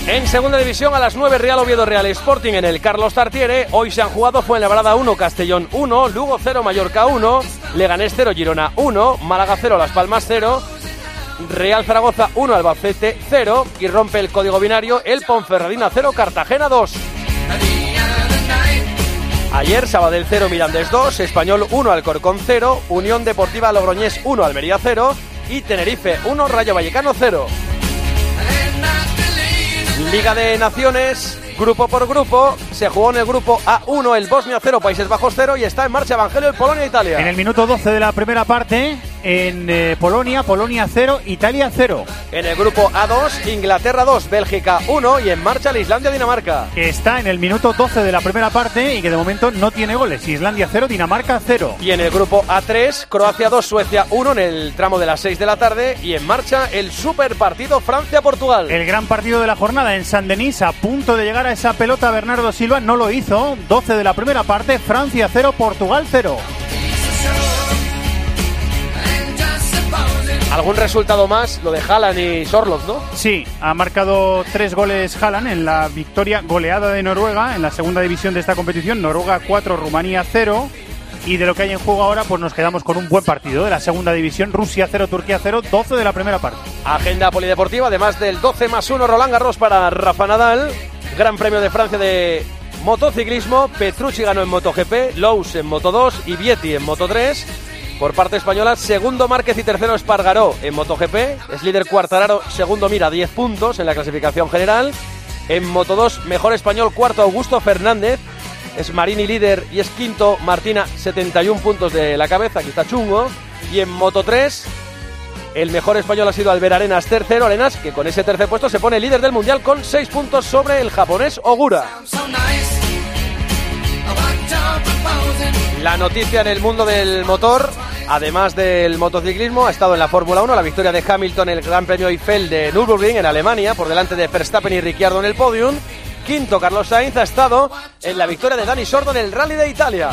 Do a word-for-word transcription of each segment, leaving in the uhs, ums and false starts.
En segunda división a las nueve Real Oviedo Real Sporting en el Carlos Tartiere. Hoy se han jugado Fuenlabrada uno, Castellón uno, Lugo cero, Mallorca uno, Leganés cero, Girona uno, Málaga cero, Las Palmas cero, Real Zaragoza uno, Albacete cero y rompe el código binario el Ponferradina cero, Cartagena dos. Ayer Sabadell cero, Mirandés dos, Español uno, Alcorcón cero, Unión Deportiva Logroñés uno, Almería cero y Tenerife uno, Rayo Vallecano cero. Liga de Naciones, grupo por grupo, se jugó en el grupo A uno el Bosnia cero, Países Bajos cero y está en marcha Evangelio el Polonia-Italia. En el minuto doce de la primera parte, en eh, Polonia, Polonia cero, Italia cero. En el grupo A dos, Inglaterra dos, Bélgica uno y en marcha la Islandia-Dinamarca. Está en el minuto doce de la primera parte y que de momento no tiene goles. Islandia cero, Dinamarca cero. Y en el grupo A tres, Croacia dos, Suecia uno en el tramo de las seis de la tarde y en marcha el super partido Francia-Portugal. El gran partido de la jornada en Saint-Denis, a punto de llegar a esa pelota Bernardo Silva, no lo hizo. doce de la primera parte, Francia cero, Portugal cero. ¿Algún resultado más? Lo de Haaland y Sorloth, ¿no? Sí, ha marcado tres goles Haaland en la victoria goleada de Noruega en la segunda división de esta competición. Noruega cuatro, Rumanía cero. Y de lo que hay en juego ahora, pues nos quedamos con un buen partido de la segunda división. Rusia cero, Turquía cero, doce de la primera parte. Agenda polideportiva, además del doce más uno Roland Garros para Rafa Nadal. Gran Premio de Francia de motociclismo. Petrucci ganó en MotoGP, Lowe's en Moto dos y Vietti en Moto tres. Por parte española, segundo Márquez y tercero Espargaró en MotoGP. Es líder Quartararo, segundo Mira, diez puntos en la clasificación general. En Moto dos, mejor español, cuarto Augusto Fernández. Es Marini líder y es quinto Martina, setenta y uno puntos de la cabeza, aquí está chungo. Y en Moto tres, el mejor español ha sido Albert Arenas, tercero. Arenas, que con ese tercer puesto se pone líder del mundial con seis puntos sobre el japonés Ogura. La noticia en el mundo del motor, además del motociclismo, ha estado en la Fórmula uno, la victoria de Hamilton en el Gran Premio Eiffel de Nürburgring en Alemania, por delante de Verstappen y Ricciardo en el podium. Quinto, Carlos Sainz ha estado en la victoria de Dani Sordo en el Rally de Italia.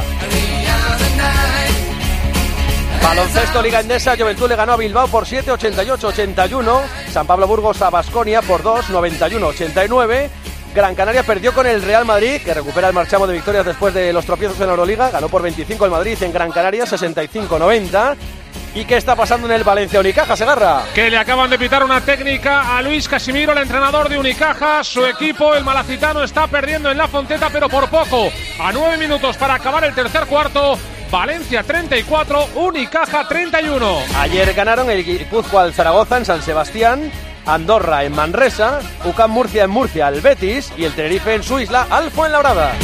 Baloncesto, Liga Endesa, Juventud le ganó a Bilbao por siete, ochenta y ocho a ochenta y uno. San Pablo Burgos a Baskonia por dos, noventa y uno a ochenta y nueve. Gran Canaria perdió con el Real Madrid, que recupera el marchamo de victorias después de los tropiezos en la Euroliga. Ganó por veinticinco el Madrid en Gran Canaria, sesenta y cinco a noventa. ¿Y qué está pasando en el Valencia Unicaja, Segarra? Que le acaban de pitar una técnica a Luis Casimiro, el entrenador de Unicaja. Su equipo, el malacitano, está perdiendo en la Fonteta, pero por poco. A nueve minutos para acabar el tercer cuarto. Valencia treinta y cuatro, Unicaja treinta y uno. Ayer ganaron el Guipúzcoa al Zaragoza en San Sebastián, Andorra en Manresa, U C A M Murcia en Murcia al Betis y el Tenerife en su isla al Fuenlabrada.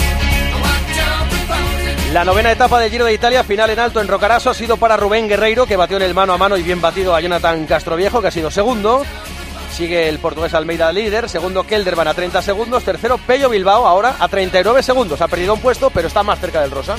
La novena etapa del Giro de Italia, final en alto en Rocaraso, ha sido para Rubén Guerreiro, que batió en el mano a mano y bien batido a Jonathan Castroviejo, que ha sido segundo. Sigue el portugués Almeida líder, segundo Kelderman a treinta segundos, tercero Pello Bilbao ahora a treinta y nueve segundos. Ha perdido un puesto, pero está más cerca del rosa.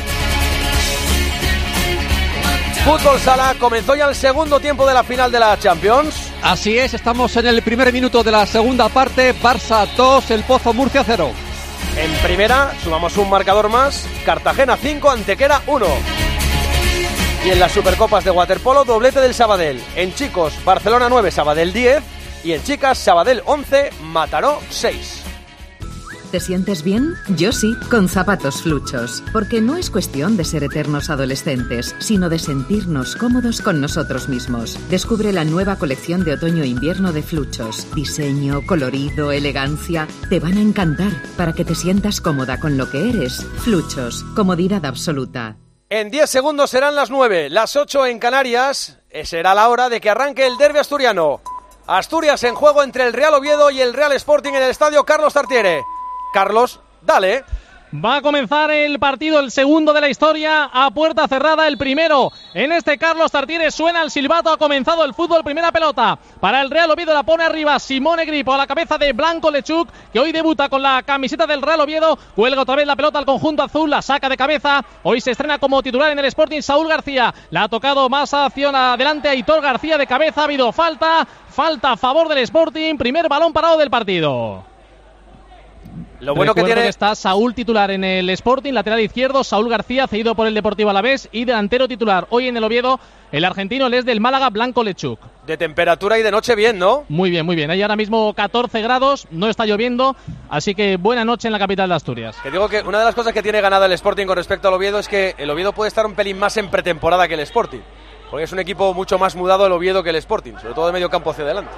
Fútbol Sala, comenzó ya el segundo tiempo de la final de la Champions. Así es, estamos en el primer minuto de la segunda parte. Barça dos, El Pozo Murcia cero. En primera, sumamos un marcador más. Cartagena cinco, Antequera uno. Y en las Supercopas de waterpolo, doblete del Sabadell. En chicos, Barcelona nueve, Sabadell diez. Y en chicas, Sabadell once, Mataró seis. ¿Te sientes bien? Yo sí, con zapatos Fluchos. Porque no es cuestión de ser eternos adolescentes, sino de sentirnos cómodos con nosotros mismos. Descubre la nueva colección de otoño-invierno de Fluchos. Diseño, colorido, elegancia. Te van a encantar para que te sientas cómoda con lo que eres. Fluchos, comodidad absoluta. En diez segundos serán las nueve, las ocho en Canarias. Será la hora de que arranque el derbi asturiano. Asturias en juego entre el Real Oviedo y el Real Sporting en el estadio Carlos Tartiere. Carlos, dale. Va a comenzar el partido, el segundo de la historia, a puerta cerrada, el primero. En este Carlos Tartiere suena el silbato, ha comenzado el fútbol, primera pelota. Para el Real Oviedo la pone arriba Simone Gripo a la cabeza de Blanco Lechuk, que hoy debuta con la camiseta del Real Oviedo. Cuelga otra vez la pelota al conjunto azul, la saca de cabeza. Hoy se estrena como titular en el Sporting Saúl García. La ha tocado más acción adelante Aitor García de cabeza. Ha habido falta, falta a favor del Sporting, primer balón parado del partido. Lo bueno que Recuerdo tiene... que está Saúl titular en el Sporting, lateral izquierdo, Saúl García, cedido por el Deportivo Alavés, y delantero titular hoy en el Oviedo, el argentino, el es del Málaga, Blanco Lechuk. De temperatura y de noche bien, ¿no? Muy bien, muy bien. Hay ahora mismo catorce grados, no está lloviendo, así que buena noche en la capital de Asturias. Que digo que una de las cosas que tiene ganada el Sporting con respecto al Oviedo es que el Oviedo puede estar un pelín más en pretemporada que el Sporting, porque es un equipo mucho más mudado el Oviedo que el Sporting, sobre todo de medio campo hacia adelante.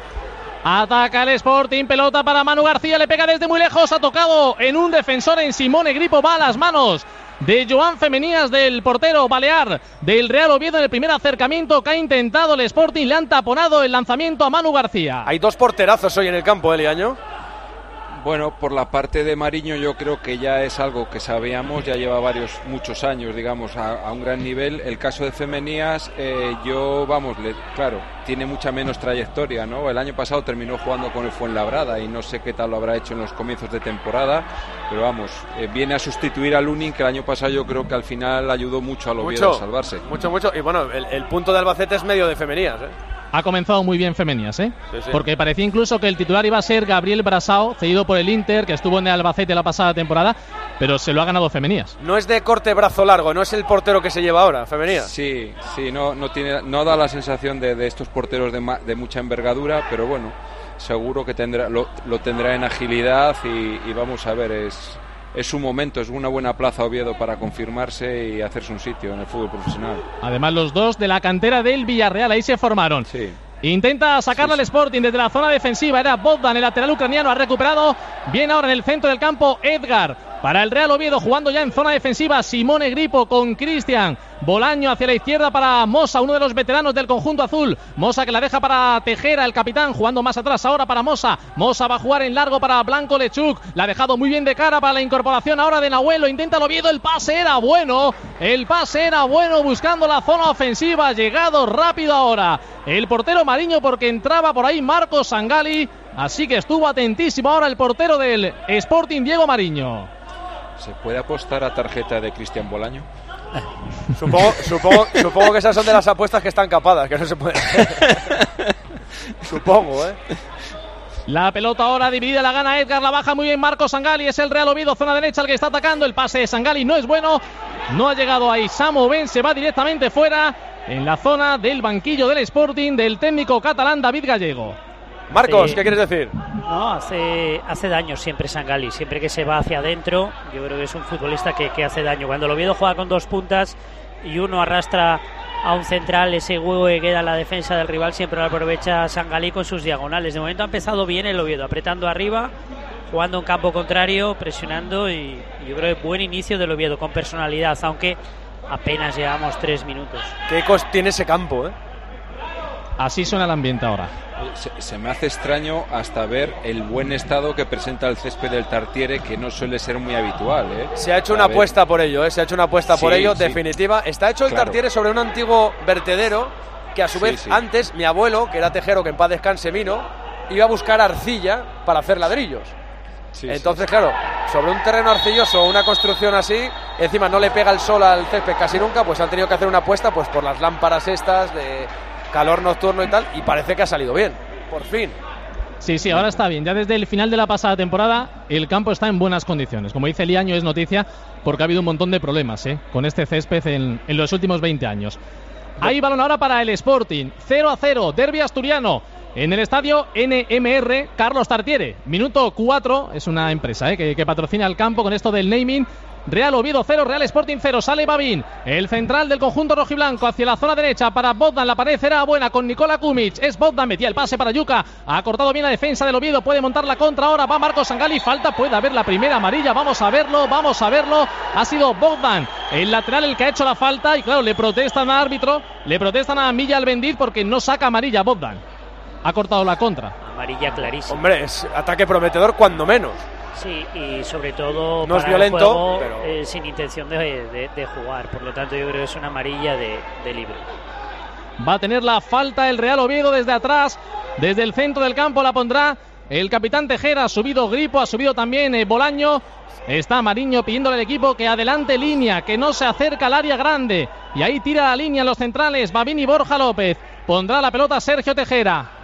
Ataca el Sporting, pelota para Manu García, le pega desde muy lejos, ha tocado en un defensor, en Simone Gripo, va a las manos de Joan Femenías, del portero balear del Real Oviedo, en el primer acercamiento que ha intentado el Sporting, le han taponado el lanzamiento a Manu García. Hay dos porterazos hoy en el campo, ¿eh, Liaño? Bueno, por la parte de Mariño yo creo que ya es algo que sabíamos, ya lleva varios, muchos años, digamos, a, a un gran nivel. El caso de Femenías, eh, yo, vamos, le, claro, tiene mucha menos trayectoria, ¿no? El año pasado terminó jugando con el Fuenlabrada y no sé qué tal lo habrá hecho en los comienzos de temporada, pero vamos, eh, viene a sustituir a Lunin, que el año pasado yo creo que al final ayudó mucho al Oviedo a salvarse. Mucho, mucho, y bueno, el, el punto de Albacete es medio de Femenías, ¿eh? Ha comenzado muy bien Femenías, ¿eh? Sí, sí. Porque parecía incluso que el titular iba a ser Gabriel Brasao, cedido por el Inter, que estuvo en el Albacete la pasada temporada, pero se lo ha ganado Femenías. No es de corte brazo largo, no es el portero que se lleva ahora, Femenías. Sí, sí, no, no, tiene, no da la sensación de, de estos porteros de, ma, de mucha envergadura, pero bueno, seguro que tendrá, lo, lo tendrá en agilidad y, y vamos a ver, es... Es su momento, es una buena plaza Oviedo para confirmarse y hacerse un sitio en el fútbol profesional. Además, los dos de la cantera del Villarreal, ahí se formaron. Sí. Intenta sacarle sí, al Sporting desde la zona defensiva, era Bogdan, el lateral ucraniano, ha recuperado. Bien ahora en el centro del campo Edgar. Para el Real Oviedo, jugando ya en zona defensiva, Simone Gripo con Cristian Bolaño hacia la izquierda para Mosa, uno de los veteranos del conjunto azul. Mosa que la deja para Tejera, el capitán, jugando más atrás ahora para Mosa. Mosa va a jugar en largo para Blanco Lechuk. La ha dejado muy bien de cara para la incorporación ahora de Nahuel. Lo intenta el Oviedo, el pase era bueno. El pase era bueno buscando la zona ofensiva. Llegado rápido ahora el portero Mariño porque entraba por ahí Marcos Sangali. Así que estuvo atentísimo ahora el portero del Sporting, Diego Mariño. ¿Se puede apostar a tarjeta de Cristian Bolaño? Supongo, supongo, supongo que esas son de las apuestas que están capadas, que no se puede hacer. Supongo, ¿eh? La pelota ahora dividida, la gana Edgar, la baja muy bien Marcos Sangali, es el Real Oviedo, zona derecha el que está atacando, el pase de Sangali no es bueno, no ha llegado ahí Samu Ben, se va directamente fuera en la zona del banquillo del Sporting del técnico catalán David Gallego. Marcos, sí. ¿qué quieres decir? No, hace, hace daño siempre Sangali, siempre que se va hacia adentro, yo creo que es un futbolista que, que hace daño. Cuando el Oviedo juega con dos puntas y uno arrastra a un central, ese huevo que queda en la defensa del rival siempre lo aprovecha Sangali con sus diagonales. De momento ha empezado bien el Oviedo, apretando arriba, jugando en campo contrario, presionando, y, y yo creo que buen inicio del Oviedo, con personalidad, aunque apenas llevamos tres minutos. ¿Qué ecos tiene ese campo, eh? Así suena el ambiente ahora. Se, se me hace extraño hasta ver el buen estado que presenta el césped del Tartiere, que no suele ser muy habitual, ¿eh? Se ha hecho una apuesta por ello, ¿eh? Se ha hecho una apuesta sí, por ello, sí. definitiva. Está hecho el claro. Tartiere sobre un antiguo vertedero que a su vez sí, sí. antes mi abuelo, que era tejero, que en paz descanse, vino, iba a buscar arcilla para hacer ladrillos. Sí, Entonces, sí. claro, sobre un terreno arcilloso o una construcción así, encima no le pega el sol al césped casi nunca, pues han tenido que hacer una apuesta pues por las lámparas estas de calor nocturno y tal, y parece que ha salido bien, por fin. Sí, sí, ahora está bien. Ya desde el final de la pasada temporada el campo está en buenas condiciones. Como dice Liaño, es noticia porque ha habido un montón de problemas ¿eh? con este césped en, en los últimos veinte años. Hay balón ahora para el Sporting, cero a cero, derbi asturiano en el estadio N M R Carlos Tartiere. Minuto cuatro, es una empresa ¿eh? que, que patrocina el campo con esto del naming. Real Oviedo cero, Real Sporting cero, sale Babín, el central del conjunto rojiblanco hacia la zona derecha para Bogdan, la pared era buena con Nikola Kumic, es Bogdan, metía el pase para Yuka, ha cortado bien la defensa del Oviedo, puede montar la contra ahora, va Marcos Sangali, falta, puede haber la primera amarilla, vamos a verlo, vamos a verlo, ha sido Bogdan, el lateral el que ha hecho la falta y claro, le protestan al árbitro, le protestan a Milla Albendiz porque no saca amarilla Bogdan, ha cortado la contra. Amarilla clarísima. Hombre, es ataque prometedor cuando menos. Sí, y sobre todo no es para violento, el juego, pero... eh, sin intención de, de, de jugar, por lo tanto yo creo que es una amarilla de, de libre. Va a tener la falta el Real Oviedo desde atrás, desde el centro del campo la pondrá el capitán Tejera, ha subido Gripo, ha subido también eh, Bolaño, está Mariño pidiéndole al equipo que adelante línea, que no se acerca al área grande, y ahí tira la línea los centrales, Babín y Borja López, pondrá la pelota Sergio Tejera.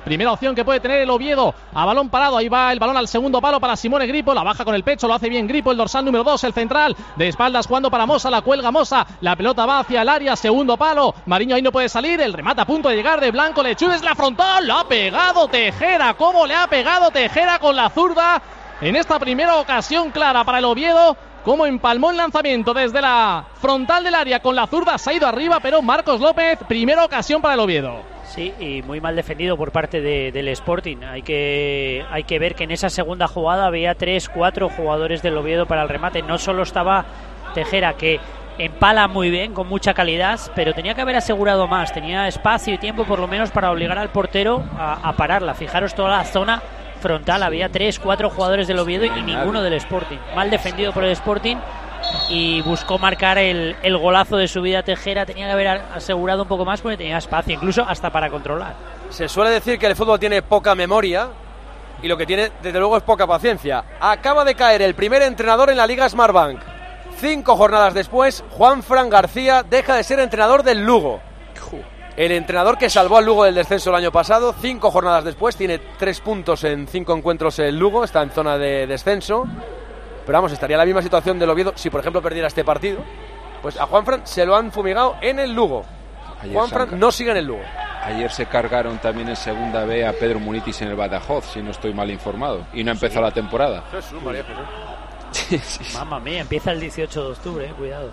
Primera opción que puede tener el Oviedo a balón parado. Ahí va el balón al segundo palo para Simone Gripo. La baja con el pecho, lo hace bien Gripo, el dorsal número dos, el central. De espaldas jugando para Mosa, la cuelga Mosa. La pelota va hacia el área, segundo palo. Mariño ahí no puede salir. El remate a punto de llegar de Blanco. Lechuga es la frontal. La ha pegado Tejera. ¿Cómo le ha pegado Tejera con la zurda? En esta primera ocasión clara para el Oviedo. Como empalmó el lanzamiento desde la frontal del área con la zurda, se ha ido arriba, pero Marcos López, primera ocasión para el Oviedo. Sí, y muy mal defendido por parte de, del Sporting. Hay que, hay que ver que en esa segunda jugada había tres, cuatro jugadores del Oviedo para el remate. No solo estaba Tejera, que empala muy bien, con mucha calidad, pero tenía que haber asegurado más. Tenía espacio y tiempo por lo menos para obligar al portero a, a pararla. Fijaros toda la zona frontal, había tres, cuatro jugadores del Oviedo y ninguno del Sporting. Mal defendido por el Sporting y buscó marcar el, el golazo de su vida Tejera. Tenía que haber asegurado un poco más porque tenía espacio, incluso hasta para controlar. Se suele decir que el fútbol tiene poca memoria y lo que tiene desde luego es poca paciencia. Acaba de caer el primer entrenador en la Liga Smartbank. Cinco jornadas después, Juanfran García deja de ser entrenador del Lugo. El entrenador que salvó al Lugo del descenso el año pasado, cinco jornadas después, tiene tres puntos en cinco encuentros el Lugo, está en zona de descenso. Pero vamos, estaría en la misma situación del Oviedo si por ejemplo perdiera este partido. Pues a Juanfran se lo han fumigado en el Lugo. Ayer Juanfran Sanca. no sigue en el Lugo. Ayer se cargaron también en segunda B a Pedro Munitis en el Badajoz, si no estoy mal informado. Y no ha empezado sí. la temporada. Jesús, María Jesús. Sí, sí. Mamma mía, empieza el dieciocho de octubre, eh, cuidado.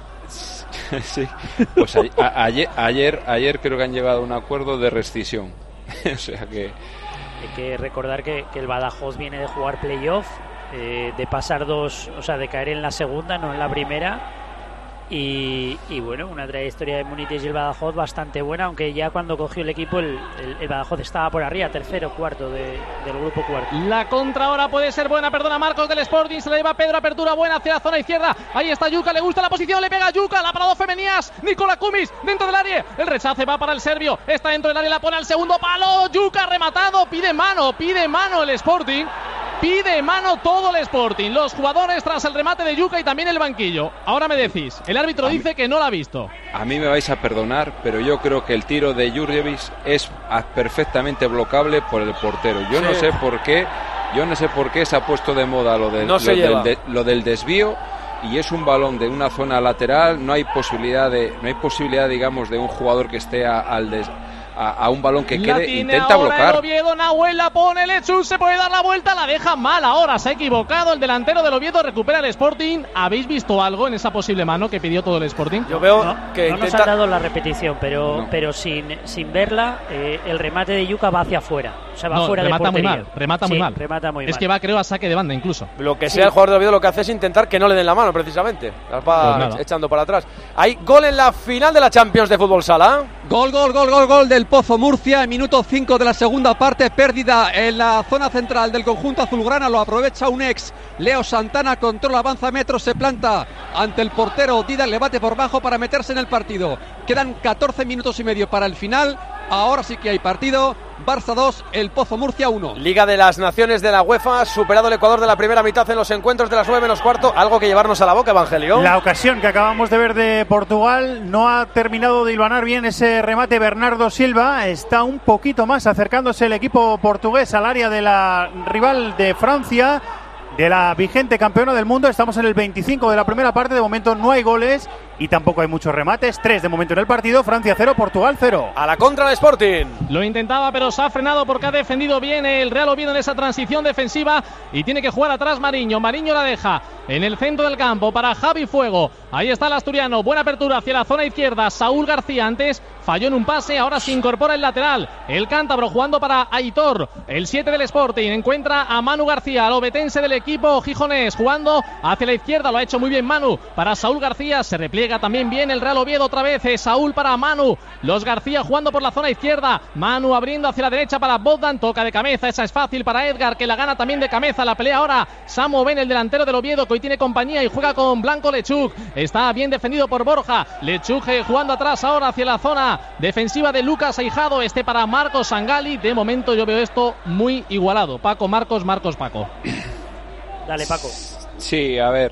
Sí, pues a, a, ayer, ayer, ayer creo que han llegado a un acuerdo de rescisión. O sea que... Hay que recordar que, que el Badajoz viene de jugar playoff, eh, de pasar dos, o sea, de caer en la segunda, no en la primera. Y, y bueno, una trayectoria de Munitis y el Badajoz bastante buena, aunque ya cuando cogió el equipo el, el, el Badajoz estaba por arriba, tercero, cuarto de, del grupo cuarto. La contra ahora puede ser buena, perdona Marcos del Sporting, se la lleva Pedro, apertura buena hacia la zona izquierda, ahí está Yuka, le gusta la posición, le pega a Yuka, la parado Femenías, Nikola Kumis dentro del área, el rechace va para el serbio, está dentro del área, la pone al segundo palo, Yuka rematado, pide mano, pide mano el Sporting. Pide mano todo el Sporting. Los jugadores tras el remate de Yuka y también el banquillo. Ahora me decís, el árbitro a dice mí, que no la ha visto. A mí me vais a perdonar, pero yo creo que el tiro de Jurjevic es perfectamente blocable por el portero. Yo sí. no sé por qué, yo no sé por qué se ha puesto de moda lo, de, no lo, del, de, lo del desvío. Y es un balón de una zona lateral. No hay posibilidad de, no hay posibilidad, digamos, de un jugador que esté a, al des, A, a un balón que quede, intenta bloquear. El Oviedo, Nahuel la pone, Lechus se puede dar la vuelta, la deja mal ahora, se ha equivocado el delantero del Oviedo, recupera el Sporting. ¿Habéis visto algo en esa posible mano que pidió todo el Sporting? Yo veo no, que no intenta... nos han dado la repetición, pero no. pero sin, sin verla, eh, el remate de Yuka va hacia afuera, o sea, va no, fuera de remata portería. muy mal, remata sí, muy mal. remata muy es mal. que va, creo, a saque de banda incluso. Lo que sí. sea el jugador de Oviedo lo que hace es intentar que no le den la mano, precisamente. Las va pues echando para atrás. Hay gol en la final de la Champions de Fútbol Sala. Gol, gol, gol, gol, gol del Pozo Murcia. Minuto cinco de la segunda parte, pérdida en la zona central del conjunto azulgrana, lo aprovecha un ex, Leo Santana, controla, avanza metros, se planta ante el portero, Díaz le bate por bajo para meterse en el partido. Quedan catorce minutos y medio para el final, ahora sí que hay partido. Barça dos, el Pozo Murcia uno. Liga de las Naciones de la UEFA, superado el Ecuador de la primera mitad en los encuentros de las nueve menos cuarto. Algo que llevarnos a la boca, Evangelio. La ocasión que acabamos de ver de Portugal, no ha terminado de hilvanar bien ese remate Bernardo Silva. Está un poquito más acercándose el equipo portugués al área de la rival de Francia, de la vigente campeona del mundo. Estamos en el veinticinco de la primera parte, de momento no hay goles y tampoco hay muchos remates. Tres de momento en el partido, Francia cero, Portugal cero. A la contra del Sporting. Lo intentaba pero se ha frenado porque ha defendido bien el Real Oviedo en esa transición defensiva y tiene que jugar atrás Mariño. Mariño la deja en el centro del campo para Javi Fuego. Ahí está el asturiano, buena apertura hacia la zona izquierda. Saúl García antes falló en un pase, ahora se incorpora el lateral. El cántabro jugando para Aitor, el siete del Sporting. Encuentra a Manu García, al obetense del equipo gijonés, jugando hacia la izquierda. Lo ha hecho muy bien Manu para Saúl García. Se repliega también bien el Real Oviedo otra vez. Es Saúl para Manu. Los García jugando por la zona izquierda. Manu abriendo hacia la derecha para Bogdan. Toca de cabeza, esa es fácil para Edgar, que la gana también de cabeza. La pelea ahora Samu Ben, el delantero del Oviedo, que hoy tiene compañía y juega con Blanco Lechuk. Está bien defendido por Borja. Lechuk jugando atrás ahora hacia la zona defensiva de Lucas Aijado. Este para Marcos Sangali. De momento yo veo esto muy igualado. Paco, Marcos, Marcos, Paco. Dale, Paco. Sí, a ver,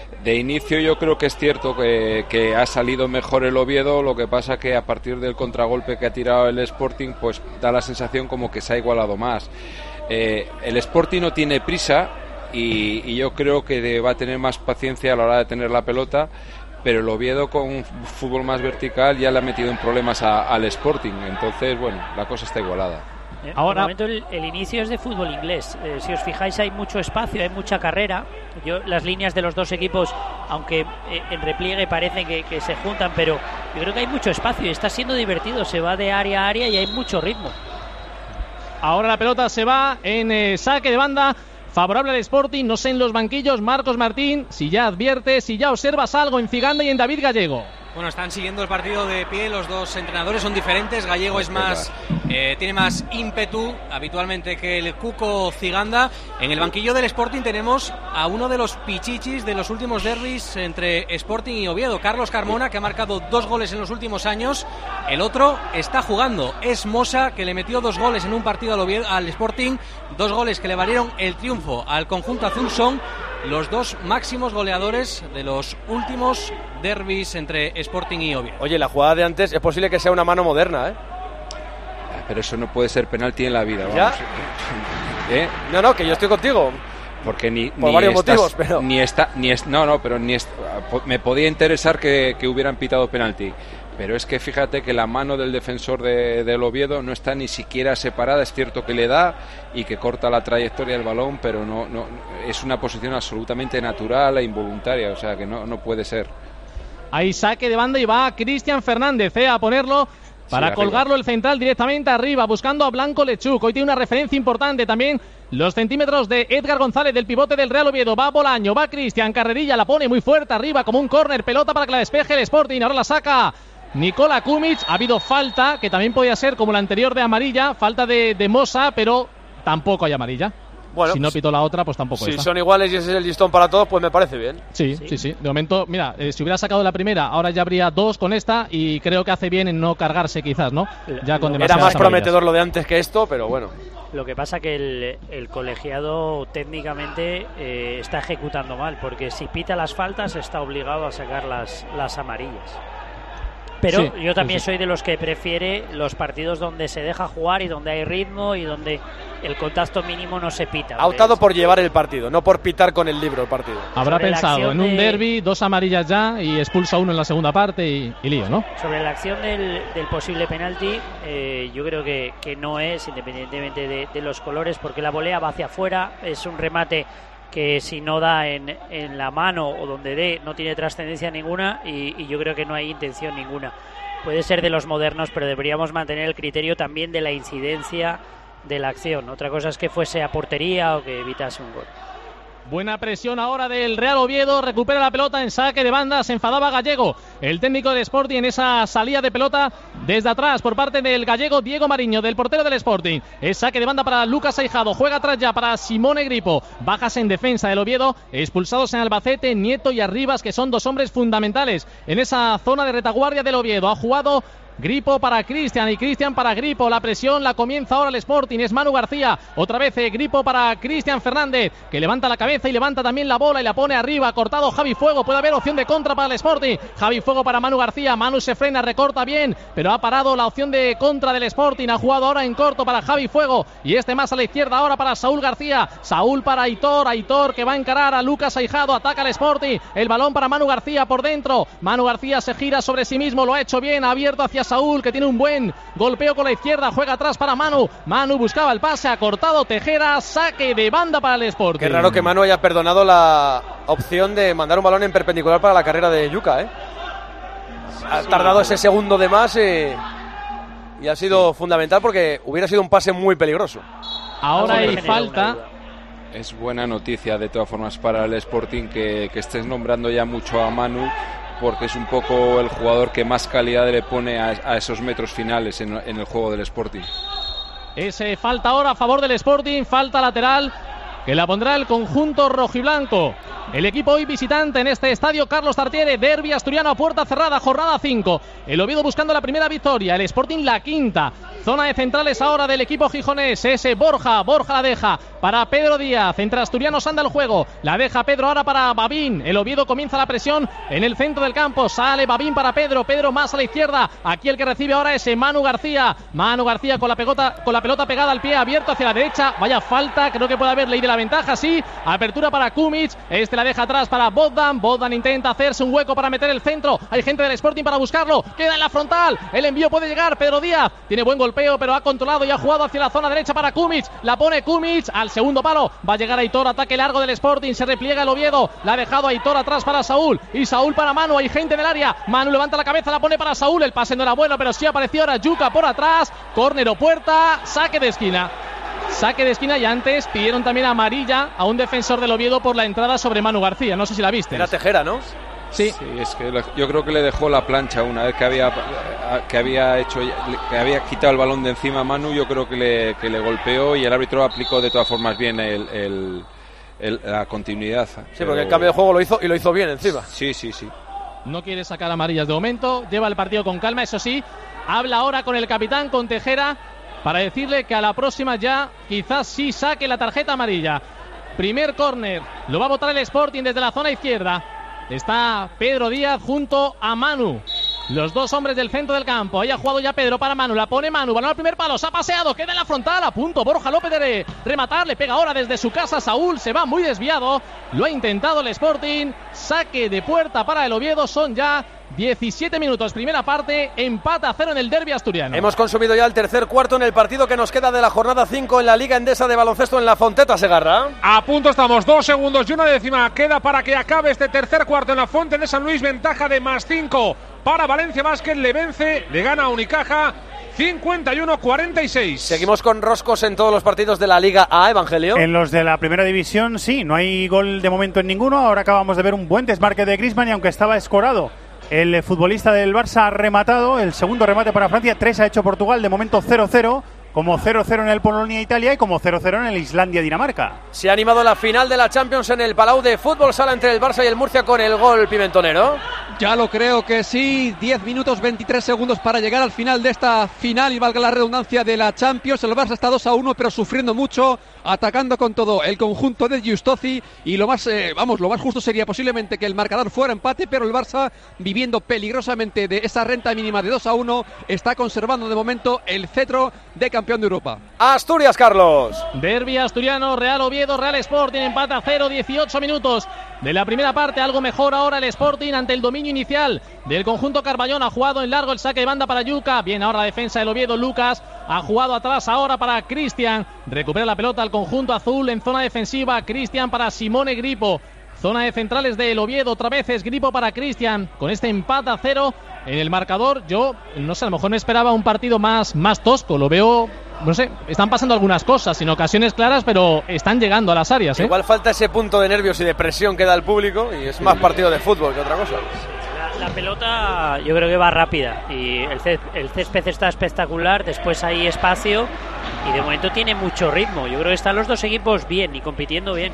De inicio yo creo que es cierto que, que ha salido mejor el Oviedo, lo que pasa que a partir del contragolpe que ha tirado el Sporting, pues da la sensación como que se ha igualado más. Eh, el Sporting no tiene prisa y, y yo creo que va a tener más paciencia a la hora de tener la pelota, pero el Oviedo con un fútbol más vertical ya le ha metido en problemas a, al Sporting, entonces bueno, la cosa está igualada. Ahora, momento el, el inicio es de fútbol inglés. Eh, si os fijáis, hay mucho espacio, hay mucha carrera. Yo las líneas de los dos equipos, aunque eh, en repliegue parece que, que se juntan, pero yo creo que hay mucho espacio y está siendo divertido. Se va de área a área y hay mucho ritmo. Ahora la pelota se va en eh, saque de banda favorable al Sporting. No sé en los banquillos, Marcos Martín, si ya adviertes, si ya observas algo en Ciganda y en David Gallego. Bueno, están siguiendo el partido de pie, los dos entrenadores son diferentes. Gallego es más, eh, tiene más ímpetu habitualmente que el Cuco Ciganda. En el banquillo del Sporting tenemos a uno de los pichichis de los últimos derbis entre Sporting y Oviedo, Carlos Carmona, que ha marcado dos goles en los últimos años. El otro está jugando, es Mosa, que le metió dos goles en un partido al, Oviedo, al Sporting, dos goles que le valieron el triunfo al conjunto azul. Son los dos máximos goleadores de los últimos derbis entre Sporting y Oviedo. Oye, la jugada de antes es posible que sea una mano moderna, ¿eh? Pero eso no puede ser penalti en la vida, vamos. ¿Ya? ¿Eh? No, no, que yo estoy contigo. Porque ni, por ni varios estás, motivos, pero ni está, ni es, no, no, pero ni es, me podía interesar que, que hubieran pitado penalti. Pero es que fíjate que la mano del defensor de, del Oviedo no está ni siquiera separada. Es cierto que le da y que corta la trayectoria del balón, pero no, no es una posición absolutamente natural e involuntaria, o sea que no, no puede ser. Ahí saque de banda y va Cristian Fernández eh, a ponerlo para sí, colgarlo el central directamente arriba, buscando a Blanco Lechuk. Hoy tiene una referencia importante también. Los centímetros de Edgar González, del pivote del Real Oviedo. Va Bolaño, va Cristian, carrerilla, la pone muy fuerte arriba como un córner, pelota para que la despeje el Sporting. Ahora la saca Nikola Kumic. Ha habido falta, que también podía ser como la anterior de amarilla, falta de, de Mosa, pero tampoco hay amarilla. Bueno, si no pitó la otra, pues tampoco. Si esta. son iguales y ese es el listón para todos, pues me parece bien. Sí, sí, sí. sí. De momento, mira, eh, si hubiera sacado la primera, ahora ya habría dos con esta y creo que hace bien en no cargarse quizás, ¿no? Ya con Era más prometedor lo de antes que esto, pero bueno. Lo que pasa que el, el colegiado técnicamente eh, está ejecutando mal, porque si pita las faltas está obligado a sacar las, las amarillas. Pero sí, yo también sí, sí. soy de los que prefiere los partidos donde se deja jugar y donde hay ritmo y donde el contacto mínimo no se pita. Ha optado por llevar el partido, no por pitar con el libro el partido. Habrá sobre pensado en un de... derbi, dos amarillas ya y expulsa uno en la segunda parte y, y lío, ¿no? Sobre la acción del, del posible penalti, eh, yo creo que, que no es, independientemente de, de los colores, porque la volea va hacia afuera, es un remate que si no da en, en la mano o donde dé no tiene trascendencia ninguna y, y yo creo que no hay intención ninguna. Puede ser de los modernos, pero deberíamos mantener el criterio también de la incidencia de la acción. Otra cosa es que fuese a portería o que evitase un gol. Buena presión ahora del Real Oviedo, recupera la pelota en saque de banda, se enfadaba Gallego, el técnico del Sporting, en esa salida de pelota desde atrás por parte del gallego Diego Mariño, del portero del Sporting. Es saque de banda para Lucas Aijado, juega atrás ya para Simone Gripo, bajas en defensa del Oviedo, expulsados en Albacete, Nieto y Arribas, que son dos hombres fundamentales en esa zona de retaguardia del Oviedo. Ha jugado Gripo para Cristian y Cristian para Gripo. La presión la comienza ahora el Sporting. Es Manu García. Otra vez eh, Gripo para Cristian Fernández, que levanta la cabeza y levanta también la bola y la pone arriba. Cortado Javi Fuego. Puede haber opción de contra para el Sporting. Javi Fuego para Manu García. Manu se frena, recorta bien, pero ha parado la opción de contra del Sporting. Ha jugado ahora en corto para Javi Fuego. Y este más a la izquierda ahora para Saúl García. Saúl para Aitor. Aitor que va a encarar a Lucas Aijado. Ataca al Sporting. El balón para Manu García por dentro. Manu García se gira sobre sí mismo. Lo ha hecho bien. Ha abierto hacia Saúl, que tiene un buen golpeo con la izquierda, juega atrás para Manu. Manu buscaba el pase, ha cortado Tejera, saque de banda para el Sporting. Qué raro que Manu haya perdonado la opción de mandar un balón en perpendicular para la carrera de Yuka, ¿eh? Ha tardado ese segundo de más eh, y ha sido fundamental porque hubiera sido un pase muy peligroso. Ahora hay falta. Es buena noticia de todas formas para el Sporting que, que estés nombrando ya mucho a Manu, porque es un poco el jugador que más calidad le pone a, a esos metros finales en, en el juego del Sporting. Ese falta ahora a favor del Sporting, falta lateral que la pondrá el conjunto rojiblanco. El equipo hoy visitante en este estadio Carlos Tartiere, derbi asturiano a puerta cerrada, jornada cinco. El Oviedo buscando la primera victoria, el Sporting la quinta. Zona de centrales ahora del equipo gijonés, ese Borja, Borja la deja para Pedro Díaz, entre asturianos anda el juego, la deja Pedro ahora para Babín, el Oviedo comienza la presión en el centro del campo, sale Babín para Pedro, Pedro más a la izquierda, aquí el que recibe ahora es Manu García, Manu García con la, pelota, con la pelota pegada al pie, abierto hacia la derecha, vaya falta, creo que puede haber ley de la ventaja, sí, apertura para Kumic, este la deja atrás para Bogdan, Bogdan intenta hacerse un hueco para meter el centro, hay gente del Sporting para buscarlo, queda en la frontal, el envío puede llegar, Pedro Díaz, tiene buen golpeo, pero ha controlado y ha jugado hacia la zona derecha para Kumic, la pone Kumic al segundo palo, va a llegar Aitor, ataque largo del Sporting, se repliega el Oviedo, la ha dejado Aitor atrás para Saúl, y Saúl para Manu, hay gente en el área, Manu levanta la cabeza, la pone para Saúl, el pase no era bueno, pero sí apareció ahora Yuka por atrás, córner o puerta, saque de esquina. Saque de esquina y antes pidieron también amarilla a un defensor del Oviedo por la entrada sobre Manu García, no sé si la viste. Era Tejera, ¿no? Sí. Sí, es que le, yo creo que le dejó la plancha una vez que había que había hecho que había quitado el balón de encima a Manu, yo creo que le, que le golpeó y el árbitro aplicó de todas formas bien el, el, el, la continuidad. Sí, pero... porque el cambio de juego lo hizo y lo hizo bien encima. Sí, sí, sí. No quiere sacar amarillas de momento, lleva el partido con calma, eso sí, habla ahora con el capitán, con Tejera, para decirle que a la próxima ya quizás sí saque la tarjeta amarilla. Primer córner, lo va a botar el Sporting desde la zona izquierda. Está Pedro Díaz junto a Manu, los dos hombres del centro del campo. Ahí ha jugado ya Pedro para Manu, la pone Manu, balón al primer palo, se ha paseado, queda en la frontal, a punto Borja López de rematar, le pega ahora desde su casa Saúl, se va muy desviado, lo ha intentado el Sporting, saque de puerta para el Oviedo, son ya diecisiete minutos, primera parte, empate a cero en el derbi asturiano. Hemos consumido ya el tercer cuarto en el partido que nos queda de la jornada cinco en la Liga Endesa de Baloncesto en La Fonteta, Segarra. A punto estamos, dos segundos y una décima queda para que acabe este tercer cuarto en la Fonte de San Luis, ventaja de más cinco para Valencia Basket, le vence, le gana a Unicaja cincuenta y uno cuarenta y seis. Seguimos con roscos en todos los partidos de la Liga A, Evangelio. En los de la primera división sí, no hay gol de momento en ninguno, ahora acabamos de ver un buen desmarque de Griezmann y aunque estaba escorado el futbolista del Barça ha rematado, el segundo remate para Francia, tres ha hecho Portugal, de momento cero cero, como cero cero en el Polonia-Italia y como cero cero en el Islandia-Dinamarca. Se ha animado la final de la Champions en el Palau de Fútbol Sala entre el Barça y el Murcia con el gol pimentonero. Ya lo creo que sí, diez minutos veintitrés segundos para llegar al final de esta final y valga la redundancia de la Champions. El Barça está dos a uno pero sufriendo mucho, atacando con todo el conjunto de Giustozi y lo más, eh, vamos, lo más justo sería posiblemente que el marcador fuera empate, pero el Barça, viviendo peligrosamente de esa renta mínima de dos a uno, está conservando de momento el cetro de campeón de Europa. Asturias, Carlos. Derbi asturiano, Real Oviedo, Real Sporting, empate a cero, dieciocho minutos de la primera parte, algo mejor ahora el Sporting ante el dominio inicial del conjunto Carballón, ha jugado en largo el saque de banda para Yuka, bien ahora la defensa del Oviedo, Lucas, ha jugado atrás ahora para Cristian, recupera la pelota al conjunto azul en zona defensiva, Cristian para Simone Gripo, zona de centrales del Oviedo, otra vez es Gripo para Cristian, con este empate a cero en el marcador, yo no sé, a lo mejor me esperaba un partido más, más tosco, lo veo, no sé, están pasando algunas cosas, sin ocasiones claras, pero están llegando a las áreas, ¿eh? Igual falta ese punto de nervios y de presión que da el público y es más partido de fútbol que otra cosa. La, la pelota yo creo que va rápida y el, cé, el césped está espectacular, después hay espacio y de momento tiene mucho ritmo. Yo creo que están los dos equipos bien y compitiendo bien.